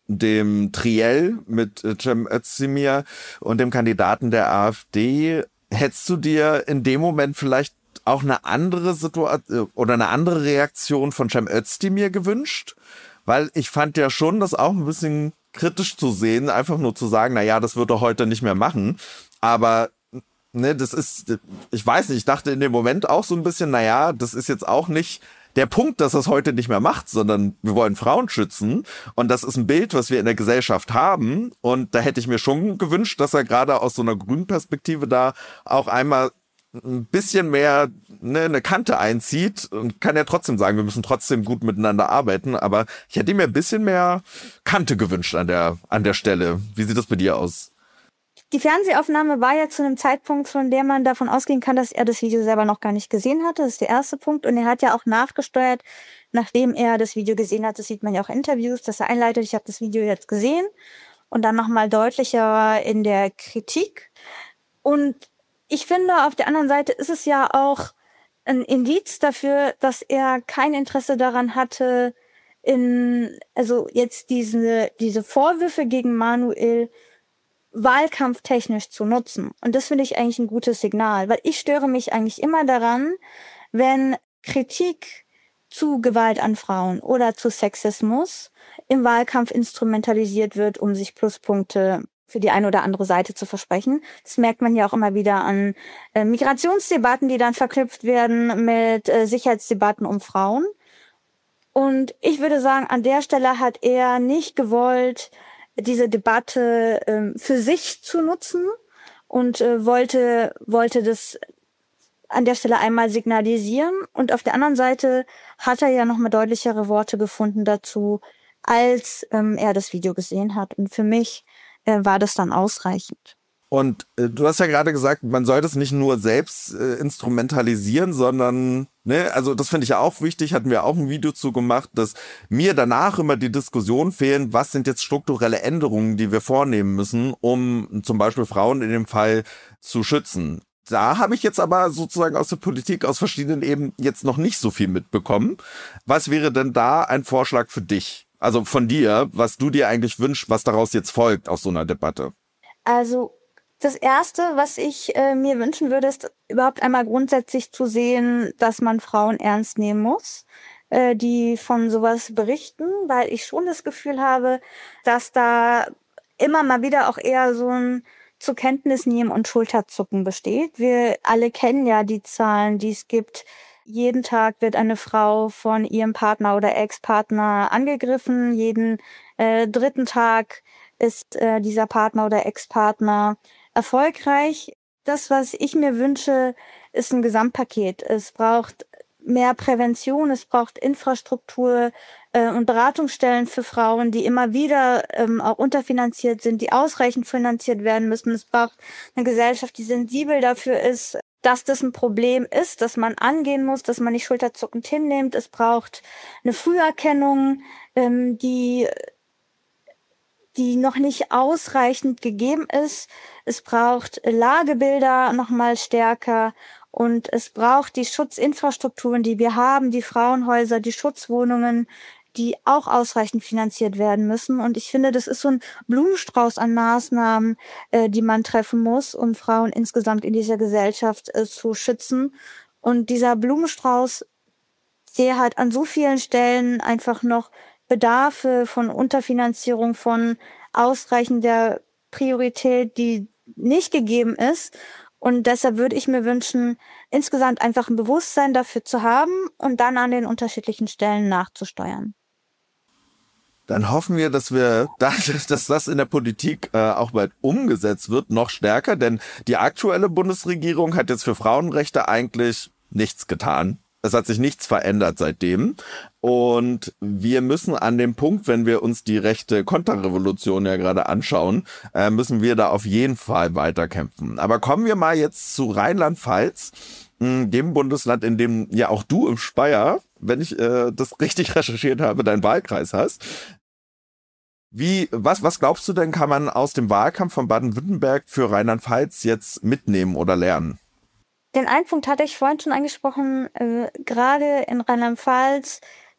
S3: dem Triell mit Cem Özdemir und dem Kandidaten der AfD. Hättest du dir in dem Moment vielleicht auch eine andere Situation oder eine andere Reaktion von Cem Özdemir gewünscht? Weil ich fand ja schon, das auch ein bisschen kritisch zu sehen, einfach nur zu sagen, na ja, das wird er heute nicht mehr machen. Aber ne, das ist, ich weiß nicht, ich dachte in dem Moment auch so ein bisschen, na ja, das ist jetzt auch nicht der Punkt, dass er es heute nicht mehr macht, sondern wir wollen Frauen schützen. Und das ist ein Bild, was wir in der Gesellschaft haben. Und da hätte ich mir schon gewünscht, dass er gerade aus so einer grünen Perspektive da auch einmal ein bisschen mehr ne, eine Kante einzieht und kann ja trotzdem sagen, wir müssen trotzdem gut miteinander arbeiten, aber ich hätte mir ein bisschen mehr Kante gewünscht an der, an der Stelle. Wie sieht das bei dir aus?
S1: Die Fernsehaufnahme war ja zu einem Zeitpunkt, von dem man davon ausgehen kann, dass er das Video selber noch gar nicht gesehen hatte. Das ist der erste Punkt. Und er hat ja auch nachgesteuert, nachdem er das Video gesehen hat. Das sieht man ja auch in Interviews, dass er einleitet, ich habe das Video jetzt gesehen. Und dann nochmal deutlicher in der Kritik. Und ich finde, auf der anderen Seite ist es ja auch ein Indiz dafür, dass er kein Interesse daran hatte, in, also jetzt diese, diese Vorwürfe gegen Manuel wahlkampftechnisch zu nutzen. Und das finde ich eigentlich ein gutes Signal, weil ich störe mich eigentlich immer daran, wenn Kritik zu Gewalt an Frauen oder zu Sexismus im Wahlkampf instrumentalisiert wird, um sich Pluspunkte für die eine oder andere Seite zu versprechen. Das merkt man ja auch immer wieder an äh, Migrationsdebatten, die dann verknüpft werden mit äh, Sicherheitsdebatten um Frauen. Und ich würde sagen, an der Stelle hat er nicht gewollt, diese Debatte ähm, für sich zu nutzen und äh, wollte, wollte das an der Stelle einmal signalisieren. Und auf der anderen Seite hat er ja nochmal deutlichere Worte gefunden dazu, als ähm, er das Video gesehen hat. Und für mich äh, war das dann ausreichend.
S3: Und äh, du hast ja gerade gesagt, man soll das nicht nur selbst äh, instrumentalisieren, sondern, ne, also das finde ich ja auch wichtig, hatten wir auch ein Video zu gemacht, dass mir danach immer die Diskussion fehlen, was sind jetzt strukturelle Änderungen, die wir vornehmen müssen, um zum Beispiel Frauen in dem Fall zu schützen. Da habe ich jetzt aber sozusagen aus der Politik, aus verschiedenen Ebenen jetzt noch nicht so viel mitbekommen. Was wäre denn da ein Vorschlag für dich? Also von dir, was du dir eigentlich wünschst, was daraus jetzt folgt aus so einer Debatte?
S1: Also das Erste, was ich äh, mir wünschen würde, ist überhaupt einmal grundsätzlich zu sehen, dass man Frauen ernst nehmen muss, äh, die von sowas berichten, weil ich schon das Gefühl habe, dass da immer mal wieder auch eher so ein zur Kenntnis nehmen und Schulterzucken besteht. Wir alle kennen ja die Zahlen, die es gibt. Jeden Tag wird eine Frau von ihrem Partner oder Ex-Partner angegriffen. Jeden äh, dritten Tag ist äh, dieser Partner oder Ex-Partner erfolgreich. Das, was ich mir wünsche, ist ein Gesamtpaket. Es braucht mehr Prävention, es braucht Infrastruktur äh, und Beratungsstellen für Frauen, die immer wieder ähm, auch unterfinanziert sind, die ausreichend finanziert werden müssen. Es braucht eine Gesellschaft, die sensibel dafür ist, dass das ein Problem ist, dass man angehen muss, dass man nicht schulterzuckend hinnimmt. Es braucht eine Früherkennung, ähm, die die noch nicht ausreichend gegeben ist. Es braucht Lagebilder nochmal stärker und es braucht die Schutzinfrastrukturen, die wir haben, die Frauenhäuser, die Schutzwohnungen, die auch ausreichend finanziert werden müssen. Und ich finde, das ist so ein Blumenstrauß an Maßnahmen, äh, die man treffen muss, um Frauen insgesamt in dieser Gesellschaft äh, zu schützen. Und dieser Blumenstrauß, der hat an so vielen Stellen einfach noch Bedarfe von Unterfinanzierung, von ausreichender Priorität, die nicht gegeben ist. Und deshalb würde ich mir wünschen, insgesamt einfach ein Bewusstsein dafür zu haben und dann an den unterschiedlichen Stellen nachzusteuern.
S3: Dann hoffen wir, dass wir, dass, dass das in der Politik äh, auch bald umgesetzt wird, noch stärker, denn die aktuelle Bundesregierung hat jetzt für Frauenrechte eigentlich nichts getan. Es hat sich nichts verändert seitdem. Und wir müssen an dem Punkt, wenn wir uns die rechte Konterrevolution ja gerade anschauen, äh, müssen wir da auf jeden Fall weiterkämpfen. Aber kommen wir mal jetzt zu Rheinland-Pfalz, dem Bundesland, in dem ja auch du im Speyer, wenn ich äh, das richtig recherchiert habe, deinen Wahlkreis hast. Wie, was, was glaubst du denn, kann man aus dem Wahlkampf von Baden-Württemberg für Rheinland-Pfalz jetzt mitnehmen oder lernen?
S1: Den einen Punkt hatte ich vorhin schon angesprochen, äh, gerade in Rheinland-Pfalz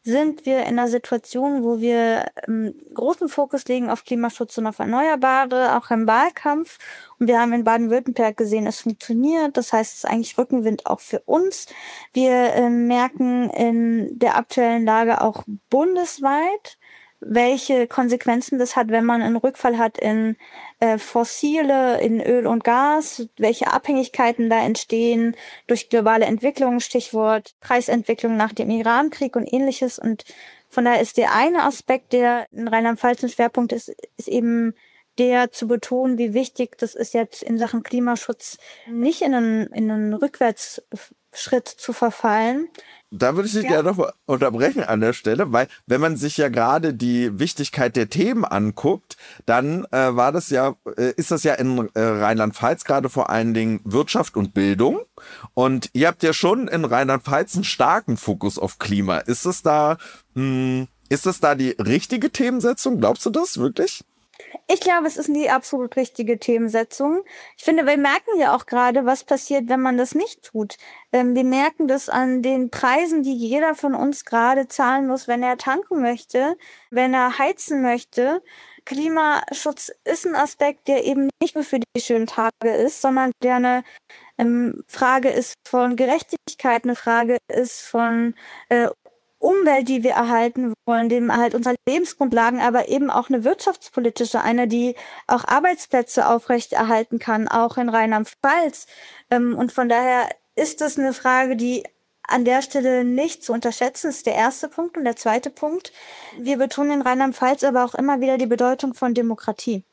S1: sind wir in einer Situation, wo wir ähm, großen Fokus legen auf Klimaschutz und auf Erneuerbare, auch im Wahlkampf. Und wir haben in Baden-Württemberg gesehen, es funktioniert. Das heißt, es ist eigentlich Rückenwind auch für uns. Wir äh, merken in der aktuellen Lage auch bundesweit, welche Konsequenzen das hat, wenn man einen Rückfall hat in äh, Fossile, in Öl und Gas, welche Abhängigkeiten da entstehen durch globale Entwicklungen, Stichwort Preisentwicklung nach dem Irankrieg und ähnliches. Und von daher ist der eine Aspekt, der in Rheinland-Pfalz ein Schwerpunkt ist, ist eben der zu betonen, wie wichtig das ist, jetzt in Sachen Klimaschutz nicht in einen, in einen Rückwärtsschritt zu verfallen.
S3: Da würde ich dich
S1: Ja.
S3: gerne noch unterbrechen an der Stelle, weil wenn man sich ja gerade die Wichtigkeit der Themen anguckt, dann äh, war das ja, äh, ist das ja in äh, Rheinland-Pfalz gerade vor allen Dingen Wirtschaft und Bildung. Und ihr habt ja schon in Rheinland-Pfalz einen starken Fokus auf Klima. Ist es da, mh, ist es da die richtige Themensetzung? Glaubst du das wirklich?
S1: Ich glaube, es ist die absolut richtige Themensetzung. Ich finde, wir merken ja auch gerade, was passiert, wenn man das nicht tut. Ähm, wir merken das an den Preisen, die jeder von uns gerade zahlen muss, wenn er tanken möchte, wenn er heizen möchte. Klimaschutz ist ein Aspekt, der eben nicht nur für die schönen Tage ist, sondern der eine ähm, Frage ist von Gerechtigkeit, eine Frage ist von äh, Umwelt, die wir erhalten wollen, dem Erhalt unserer Lebensgrundlagen, aber eben auch eine wirtschaftspolitische, eine, die auch Arbeitsplätze aufrechterhalten kann, auch in Rheinland-Pfalz. Und von daher ist das eine Frage, die an der Stelle nicht zu unterschätzen ist, der erste Punkt. Und der zweite Punkt, wir betonen in Rheinland-Pfalz aber auch immer wieder die Bedeutung von Demokratie.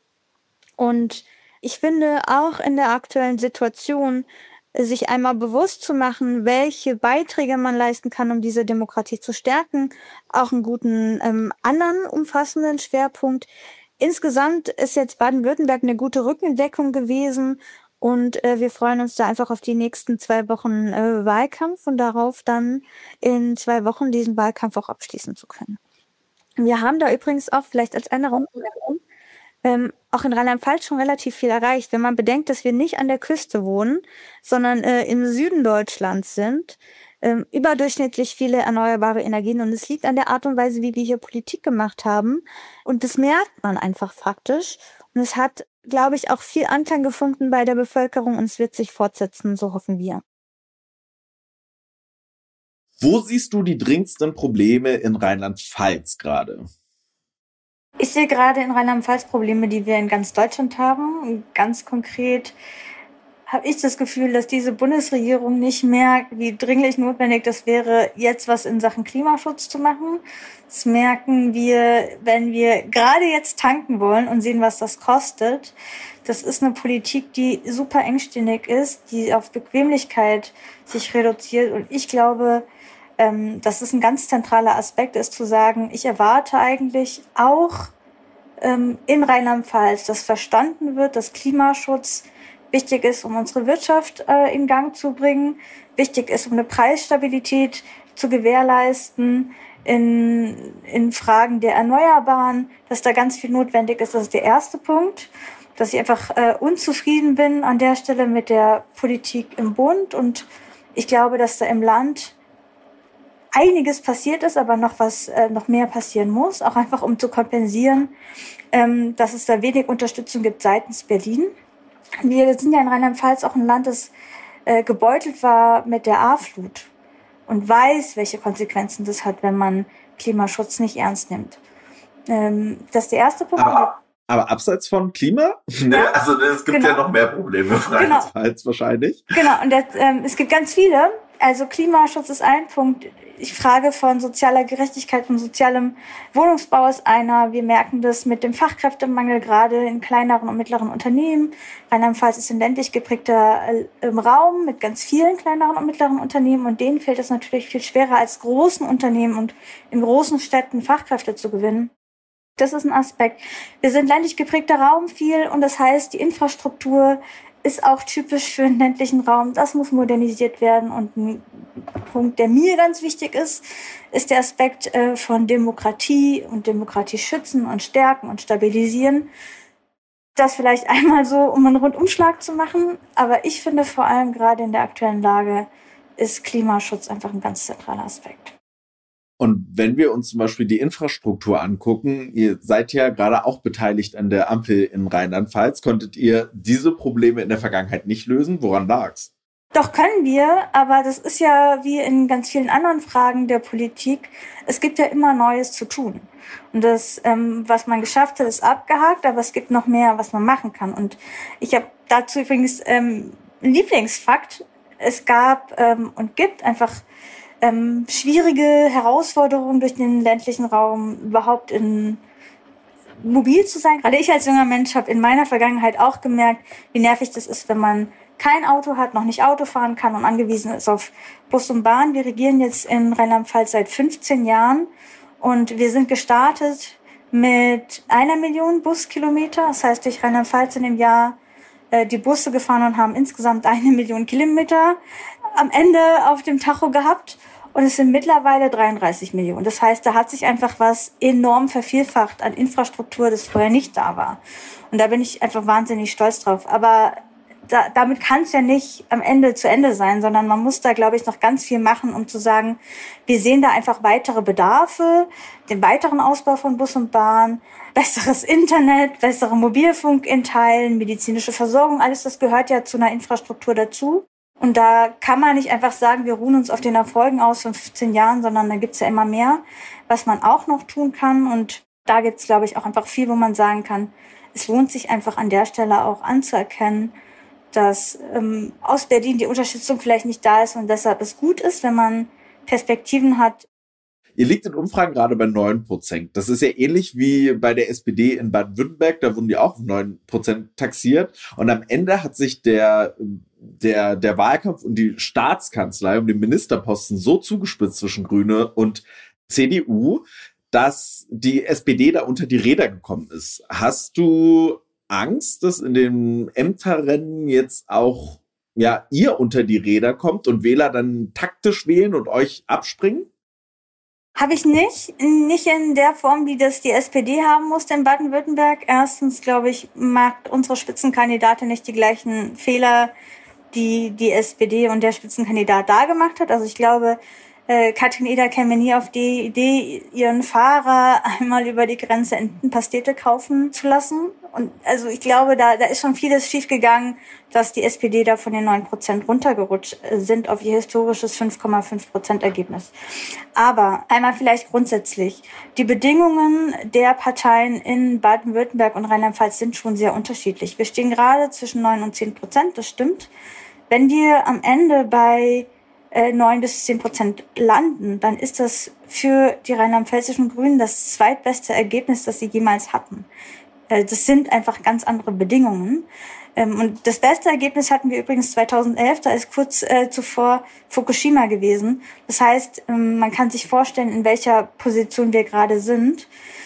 S1: Und ich finde auch in der aktuellen Situation, sich einmal bewusst zu machen, welche Beiträge man leisten kann, um diese Demokratie zu stärken. Auch einen guten ähm, anderen umfassenden Schwerpunkt. Insgesamt ist jetzt Baden-Württemberg eine gute Rückendeckung gewesen und äh, wir freuen uns da einfach auf die nächsten zwei Wochen äh, Wahlkampf und darauf dann in zwei Wochen diesen Wahlkampf auch abschließen zu können. Wir haben da übrigens auch vielleicht als Erinnerung Ähm, auch in Rheinland-Pfalz schon relativ viel erreicht. Wenn man bedenkt, dass wir nicht an der Küste wohnen, sondern äh, im Süden Deutschlands sind, ähm, überdurchschnittlich viele erneuerbare Energien. Und es liegt an der Art und Weise, wie wir hier Politik gemacht haben. Und das merkt man einfach faktisch. Und es hat, glaube ich, auch viel Anklang gefunden bei der Bevölkerung und es wird sich fortsetzen, so hoffen wir.
S4: Wo siehst du die dringendsten Probleme in Rheinland-Pfalz gerade?
S1: Ich sehe gerade in Rheinland-Pfalz Probleme, die wir in ganz Deutschland haben. Ganz konkret habe ich das Gefühl, dass diese Bundesregierung nicht merkt, wie dringlich notwendig das wäre, jetzt was in Sachen Klimaschutz zu machen. Das merken wir, wenn wir gerade jetzt tanken wollen und sehen, was das kostet. Das ist eine Politik, die super engstirnig ist, die auf Bequemlichkeit sich reduziert. Und ich glaube, Ähm, dass es ein ganz zentraler Aspekt ist, zu sagen, ich erwarte eigentlich auch ähm, in Rheinland-Pfalz, dass verstanden wird, dass Klimaschutz wichtig ist, um unsere Wirtschaft äh, in Gang zu bringen, wichtig ist, um eine Preisstabilität zu gewährleisten, in, in Fragen der Erneuerbaren, dass da ganz viel notwendig ist. Das ist der erste Punkt, dass ich einfach äh, unzufrieden bin an der Stelle mit der Politik im Bund und ich glaube, dass da im Land einiges passiert ist, aber noch was, äh, noch mehr passieren muss, auch einfach um zu kompensieren, ähm, dass es da wenig Unterstützung gibt seitens Berlin. Wir sind ja in Rheinland-Pfalz auch ein Land, das äh, gebeutelt war mit der A-Flut und weiß, welche Konsequenzen das hat, wenn man Klimaschutz nicht ernst nimmt. Ähm, das ist der erste Punkt.
S4: Aber, aber abseits von Klima? Ne? Also es gibt
S1: Genau.
S4: ja noch mehr Probleme in Rheinland-Pfalz wahrscheinlich.
S1: Genau, und das, ähm, es gibt ganz viele. Also Klimaschutz ist ein Punkt. Die Frage von sozialer Gerechtigkeit und sozialem Wohnungsbau ist einer. Wir merken das mit dem Fachkräftemangel, gerade in kleineren und mittleren Unternehmen. Rheinland-Pfalz ist ein ländlich geprägter äh, Raum mit ganz vielen kleineren und mittleren Unternehmen. Und denen fällt es natürlich viel schwerer, als großen Unternehmen und in großen Städten Fachkräfte zu gewinnen. Das ist ein Aspekt. Wir sind ländlich geprägter Raum viel und das heißt, die Infrastruktur ist auch typisch für einen ländlichen Raum. Das muss modernisiert werden. Und ein Punkt, der mir ganz wichtig ist, ist der Aspekt äh, von Demokratie und Demokratie schützen und stärken und stabilisieren. Das vielleicht einmal so, um einen Rundumschlag zu machen. Aber ich finde vor allem gerade in der aktuellen Lage ist Klimaschutz einfach ein ganz zentraler Aspekt.
S4: Und wenn wir uns zum Beispiel die Infrastruktur angucken, ihr seid ja gerade auch beteiligt an der Ampel in Rheinland-Pfalz, konntet ihr diese Probleme in der Vergangenheit nicht lösen? Woran lag's?
S1: Doch können wir, aber das ist ja wie in ganz vielen anderen Fragen der Politik, es gibt ja immer Neues zu tun. Und das, ähm, was man geschafft hat, ist abgehakt, aber es gibt noch mehr, was man machen kann. Und ich habe dazu übrigens ähm, einen Lieblingsfakt. Es gab ähm, und gibt einfach ähm, schwierige Herausforderungen durch den ländlichen Raum, überhaupt in mobil zu sein. Gerade ich als junger Mensch habe in meiner Vergangenheit auch gemerkt, wie nervig das ist, wenn man kein Auto hat, noch nicht Auto fahren kann und angewiesen ist auf Bus und Bahn. Wir regieren jetzt in Rheinland-Pfalz seit fünfzehn Jahren und wir sind gestartet mit einer Million Buskilometer. Das heißt, durch Rheinland-Pfalz in dem Jahr äh, die Busse gefahren und haben insgesamt eine Million Kilometer am Ende auf dem Tacho gehabt. Und es sind mittlerweile dreiunddreißig Millionen. Das heißt, da hat sich einfach was enorm vervielfacht an Infrastruktur, das vorher nicht da war. Und da bin ich einfach wahnsinnig stolz drauf. Aber da, damit kann es ja nicht am Ende zu Ende sein, sondern man muss da, glaube ich, noch ganz viel machen, um zu sagen, wir sehen da einfach weitere Bedarfe, den weiteren Ausbau von Bus und Bahn, besseres Internet, bessere Mobilfunk in Teilen, medizinische Versorgung, alles das gehört ja zu einer Infrastruktur dazu. Und da kann man nicht einfach sagen, wir ruhen uns auf den Erfolgen aus von fünfzehn Jahren, sondern da gibt's ja immer mehr, was man auch noch tun kann. Und da gibt's, glaube ich, auch einfach viel, wo man sagen kann, es lohnt sich einfach an der Stelle auch anzuerkennen, dass ähm, aus Berlin die Unterstützung vielleicht nicht da ist und deshalb es gut ist, wenn man Perspektiven hat.
S4: Ihr liegt in Umfragen gerade bei neun Prozent. Das ist ja ähnlich wie bei der S P D in Baden-Württemberg. Da wurden die auch neun Prozent taxiert. Und am Ende hat sich der, der, der Wahlkampf und die Staatskanzlei um den Ministerposten so zugespitzt zwischen Grüne und C D U, dass die S P D da unter die Räder gekommen ist. Hast du Angst, dass in dem Ämterrennen jetzt auch ja ihr unter die Räder kommt und Wähler dann taktisch wählen und euch abspringen?
S1: Habe ich nicht. Nicht in der Form, wie das die S P D haben musste in Baden-Württemberg. Erstens, glaube ich, macht unsere Spitzenkandidatin nicht die gleichen Fehler, die die S P D und der Spitzenkandidat da gemacht hat. Also ich glaube, äh, Katrin Eder käme nie auf die Idee, ihren Fahrer einmal über die Grenze Entenpastete kaufen zu lassen. Und also ich glaube, da, da ist schon vieles schiefgegangen, dass die S P D da von den neun Prozent runtergerutscht sind auf ihr historisches fünf Komma fünf Prozent Ergebnis. Aber einmal vielleicht grundsätzlich. Die Bedingungen der Parteien in Baden-Württemberg und Rheinland-Pfalz sind schon sehr unterschiedlich. Wir stehen gerade zwischen neun und zehn Prozent, das stimmt. Wenn wir am Ende bei äh, neun bis zehn Prozent landen, dann ist das für die rheinland-pfälzischen Grünen das zweitbeste Ergebnis, das sie jemals hatten. Das sind einfach ganz andere Bedingungen. Und das beste Ergebnis hatten wir übrigens zweitausendelf, da ist kurz äh, zuvor Fukushima gewesen. Das heißt, man kann sich vorstellen, in welcher Position wir gerade sind.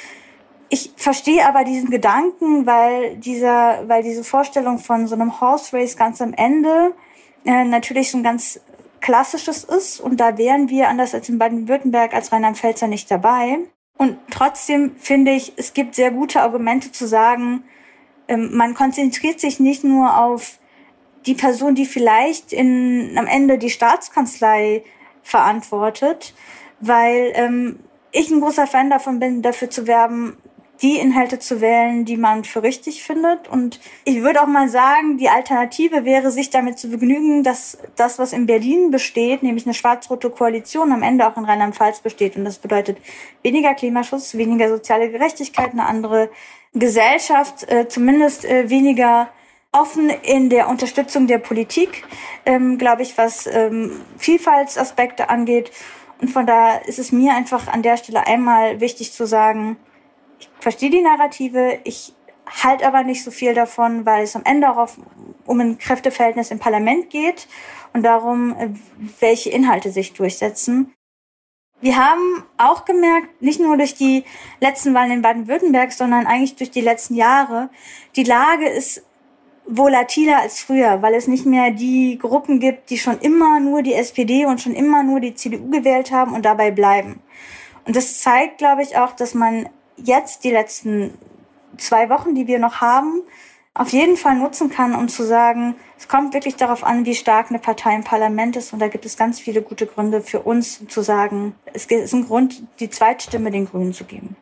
S1: Ich verstehe aber diesen Gedanken, weil dieser, weil diese Vorstellung von so einem Horse Race ganz am Ende äh, natürlich so ein ganz klassisches ist. Und da wären wir, anders als in Baden-Württemberg, als Rheinland-Pfälzer nicht dabei. Und trotzdem finde ich, es gibt sehr gute Argumente zu sagen, ähm, man konzentriert sich nicht nur auf die Person, die vielleicht in, am Ende die Staatskanzlei verantwortet, weil ähm, ich ein großer Fan davon bin, dafür zu werben, die Inhalte zu wählen, die man für richtig findet. Und ich würde auch mal sagen, die Alternative wäre, sich damit zu begnügen, dass das, was in Berlin besteht, nämlich eine schwarz-rote Koalition, am Ende auch in Rheinland-Pfalz besteht. Und das bedeutet weniger Klimaschutz, weniger soziale Gerechtigkeit, eine andere Gesellschaft, äh, zumindest äh, weniger offen in der Unterstützung der Politik, ähm, glaube ich, was ähm, Vielfaltsaspekte angeht. Und von daher ist es mir einfach an der Stelle einmal wichtig zu sagen, ich verstehe die Narrative, ich halte aber nicht so viel davon, weil es am Ende auch auf, um ein Kräfteverhältnis im Parlament geht und darum, welche Inhalte sich durchsetzen. Wir haben auch gemerkt, nicht nur durch die letzten Wahlen in Baden-Württemberg, sondern eigentlich durch die letzten Jahre, die Lage ist volatiler als früher, weil es nicht mehr die Gruppen gibt, die schon immer nur die S P D und schon immer nur die C D U gewählt haben und dabei bleiben. Und das zeigt, glaube ich, auch, dass man jetzt die letzten zwei Wochen, die wir noch haben, auf jeden Fall nutzen kann, um zu sagen, es kommt wirklich darauf an, wie stark eine Partei im Parlament ist. Und da gibt es ganz viele gute Gründe für uns zu sagen, es ist ein Grund, die Zweitstimme den Grünen zu geben.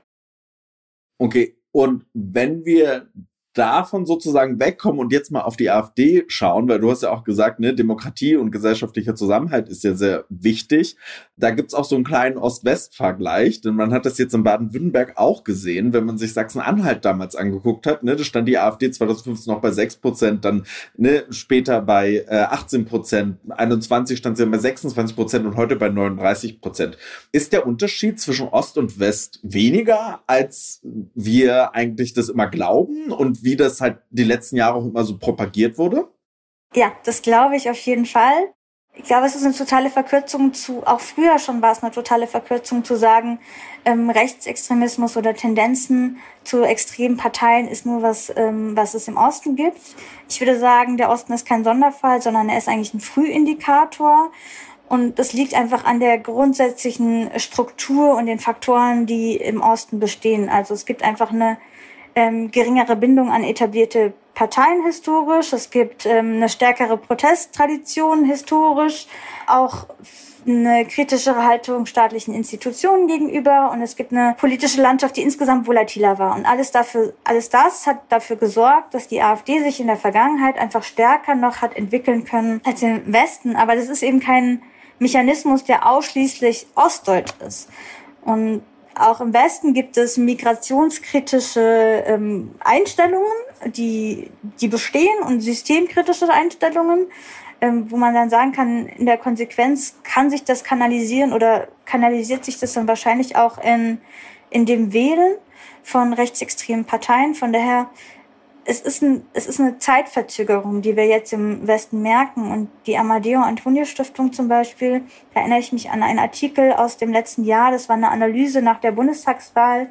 S4: Okay, und wenn wir davon sozusagen wegkommen und jetzt mal auf die AfD schauen, weil du hast ja auch gesagt, ne, Demokratie und gesellschaftlicher Zusammenhalt ist ja sehr wichtig. Da gibt's auch so einen kleinen Ost-West-Vergleich, denn man hat das jetzt in Baden-Württemberg auch gesehen, wenn man sich Sachsen-Anhalt damals angeguckt hat, ne, da stand die AfD zweitausendfünfzehn noch bei sechs Prozent, dann ne, später bei äh, achtzehn Prozent, einundzwanzig stand sie bei sechsundzwanzig Prozent und heute bei neununddreißig Prozent. Ist der Unterschied zwischen Ost und West weniger, als wir eigentlich das immer glauben und wie das halt die letzten Jahre auch immer so propagiert wurde?
S1: Ja, das glaube ich auf jeden Fall. Ich glaube, es ist eine totale Verkürzung zu, auch früher schon war es eine totale Verkürzung zu sagen, ähm, Rechtsextremismus oder Tendenzen zu extremen Parteien ist nur was, ähm, was es im Osten gibt. Ich würde sagen, der Osten ist kein Sonderfall, sondern er ist eigentlich ein Frühindikator. Und das liegt einfach an der grundsätzlichen Struktur und den Faktoren, die im Osten bestehen. Also es gibt einfach eine Ähm, geringere Bindung an etablierte Parteien historisch. Es gibt ähm, eine stärkere Protesttradition historisch, auch eine kritischere Haltung staatlichen Institutionen gegenüber und es gibt eine politische Landschaft, die insgesamt volatiler war. Und alles dafür, alles das hat dafür gesorgt, dass die AfD sich in der Vergangenheit einfach stärker noch hat entwickeln können als im Westen. Aber das ist eben kein Mechanismus, der ausschließlich ostdeutsch ist. Und auch im Westen gibt es migrationskritische ähm, Einstellungen, die, die bestehen und systemkritische Einstellungen, ähm, wo man dann sagen kann, in der Konsequenz kann sich das kanalisieren oder kanalisiert sich das dann wahrscheinlich auch in, in dem Wählen von rechtsextremen Parteien. Von daher, es ist, ein, es ist eine Zeitverzögerung, die wir jetzt im Westen merken. Und die Amadeo-Antonio-Stiftung zum Beispiel, da erinnere ich mich an einen Artikel aus dem letzten Jahr, das war eine Analyse nach der Bundestagswahl,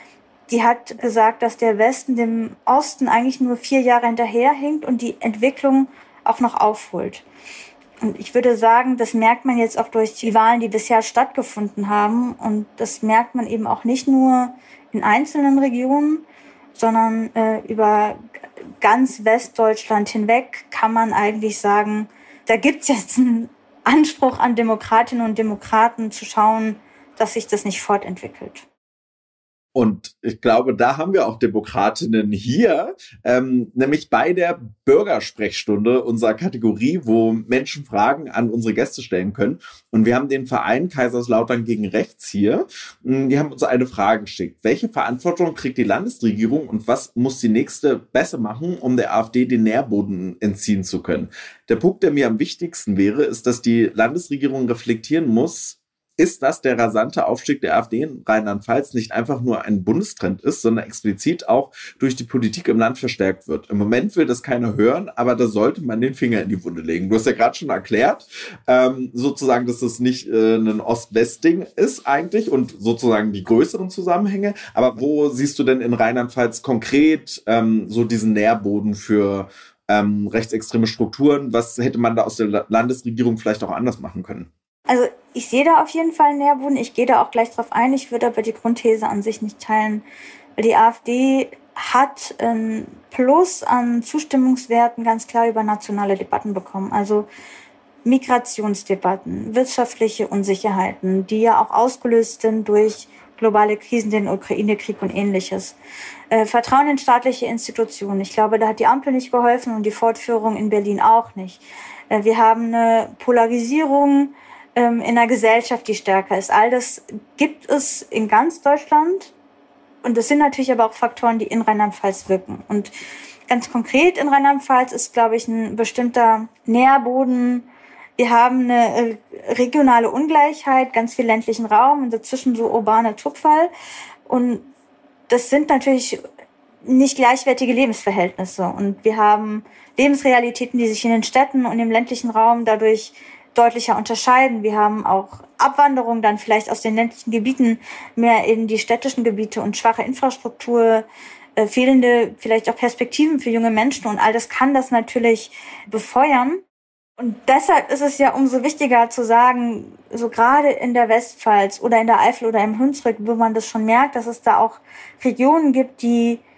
S1: die hat gesagt, dass der Westen dem Osten eigentlich nur vier Jahre hinterherhinkt und die Entwicklung auch noch aufholt. Und ich würde sagen, das merkt man jetzt auch durch die Wahlen, die bisher stattgefunden haben. Und das merkt man eben auch nicht nur in einzelnen Regionen, sondern äh, über ganz Westdeutschland hinweg kann man eigentlich sagen, da gibt es jetzt einen Anspruch an Demokratinnen und Demokraten zu schauen, dass sich das nicht fortentwickelt.
S4: Und ich glaube, da haben wir auch Demokratinnen hier, ähm, nämlich bei der Bürgersprechstunde unserer Kategorie, wo Menschen Fragen an unsere Gäste stellen können. Und wir haben den Verein Kaiserslautern gegen Rechts hier. Die haben uns eine Frage geschickt. Welche Verantwortung kriegt die Landesregierung und was muss die nächste besser machen, um der AfD den Nährboden entziehen zu können? Der Punkt, der mir am wichtigsten wäre, ist, dass die Landesregierung reflektieren muss, ist, dass der rasante Aufstieg der AfD in Rheinland-Pfalz nicht einfach nur ein Bundestrend ist, sondern explizit auch durch die Politik im Land verstärkt wird. Im Moment will das keiner hören, aber da sollte man den Finger in die Wunde legen. Du hast ja gerade schon erklärt, ähm, sozusagen, dass das nicht äh, ein Ost-West-Ding ist eigentlich und sozusagen die größeren Zusammenhänge. Aber wo siehst du denn in Rheinland-Pfalz konkret ähm, so diesen Nährboden für ähm, rechtsextreme Strukturen? Was hätte man da aus der Landesregierung vielleicht auch anders machen können?
S1: Also ich sehe da auf jeden Fall einen Nährboden. Ich gehe da auch gleich drauf ein. Ich würde aber die Grundthese an sich nicht teilen. Weil die AfD hat ein Plus an Zustimmungswerten ganz klar über nationale Debatten bekommen. Also Migrationsdebatten, wirtschaftliche Unsicherheiten, die ja auch ausgelöst sind durch globale Krisen, den Ukraine-Krieg und Ähnliches. Äh, Vertrauen in staatliche Institutionen. Ich glaube, da hat die Ampel nicht geholfen und die Fortführung in Berlin auch nicht. Äh, wir haben eine Polarisierung in einer Gesellschaft, die stärker ist. All das gibt es in ganz Deutschland. Und das sind natürlich aber auch Faktoren, die in Rheinland-Pfalz wirken. Und ganz konkret in Rheinland-Pfalz ist, glaube ich, ein bestimmter Nährboden. Wir haben eine regionale Ungleichheit, ganz viel ländlichen Raum und dazwischen so urbane Tupferl. Und das sind natürlich nicht gleichwertige Lebensverhältnisse. Und wir haben Lebensrealitäten, die sich in den Städten und im ländlichen Raum dadurch deutlicher unterscheiden. Wir haben auch Abwanderung dann vielleicht aus den ländlichen Gebieten mehr in die städtischen Gebiete und schwache Infrastruktur, äh, fehlende vielleicht auch Perspektiven für junge Menschen und all das kann das natürlich befeuern. Und deshalb ist es ja umso wichtiger zu sagen, so gerade in der Westpfalz oder in der Eifel oder im Hunsrück, wo man das schon merkt, dass es da auch Regionen gibt, die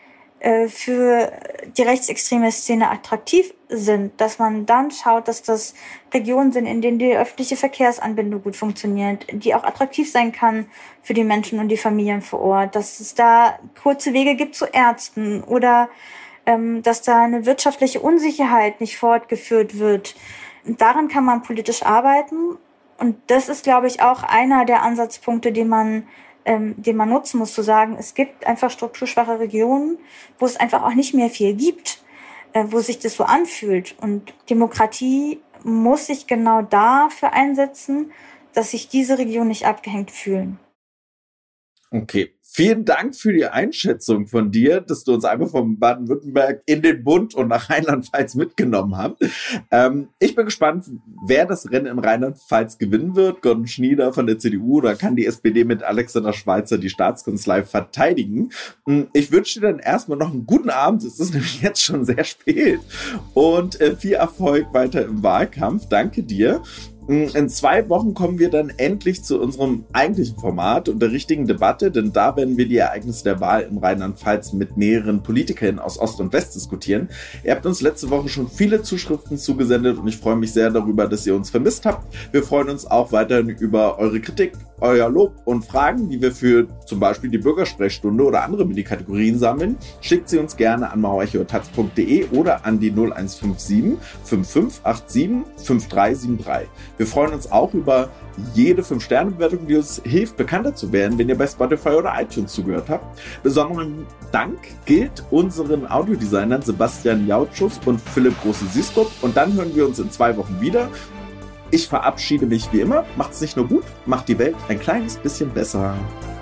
S1: äh, für die rechtsextreme Szene attraktiv sind, dass man dann schaut, dass das Regionen sind, in denen die öffentliche Verkehrsanbindung gut funktioniert, die auch attraktiv sein kann für die Menschen und die Familien vor Ort, dass es da kurze Wege gibt zu Ärzten oder ähm, dass da eine wirtschaftliche Unsicherheit nicht fortgeführt wird. Daran kann man politisch arbeiten und das ist, glaube ich, auch einer der Ansatzpunkte, den man ähm, den man nutzen muss, zu sagen, es gibt einfach strukturschwache Regionen, wo es einfach auch nicht mehr viel gibt, äh, wo sich das so anfühlt. Und Demokratie muss sich genau dafür einsetzen, dass sich diese Regionen nicht abgehängt fühlen.
S4: Okay, vielen Dank für die Einschätzung von dir, dass du uns einfach von Baden-Württemberg in den Bund und nach Rheinland-Pfalz mitgenommen hast. Ähm, ich bin gespannt, wer das Rennen in Rheinland-Pfalz gewinnen wird. Gordon Schnieder von der C D U, oder kann die S P D mit Alexander Schweitzer die Staatskanzlei verteidigen? Ich wünsche dir dann erstmal noch einen guten Abend. Es ist nämlich jetzt schon sehr spät. Und äh, viel Erfolg weiter im Wahlkampf. Danke dir. In zwei Wochen kommen wir dann endlich zu unserem eigentlichen Format und der richtigen Debatte, denn da werden wir die Ereignisse der Wahl in Rheinland-Pfalz mit mehreren Politikern aus Ost und West diskutieren. Ihr habt uns letzte Woche schon viele Zuschriften zugesendet und ich freue mich sehr darüber, dass ihr uns vermisst habt. Wir freuen uns auch weiterhin über eure Kritik, euer Lob und Fragen, die wir für zum Beispiel die Bürgersprechstunde oder andere Mini-Kategorien sammeln. Schickt sie uns gerne an mauerecho punkt taz punkt de oder an die null eins fünf sieben fünf fünf acht sieben fünf drei sieben drei. Wir freuen uns auch über jede fünf Sterne Bewertung, die uns hilft, bekannter zu werden, wenn ihr bei Spotify oder iTunes zugehört habt. Besonderen Dank gilt unseren Audiodesignern Sebastian Jautschus und Philipp Große-Siestrup. Und dann hören wir uns in zwei Wochen wieder. Ich verabschiede mich wie immer. Macht's nicht nur gut, macht die Welt ein kleines bisschen besser.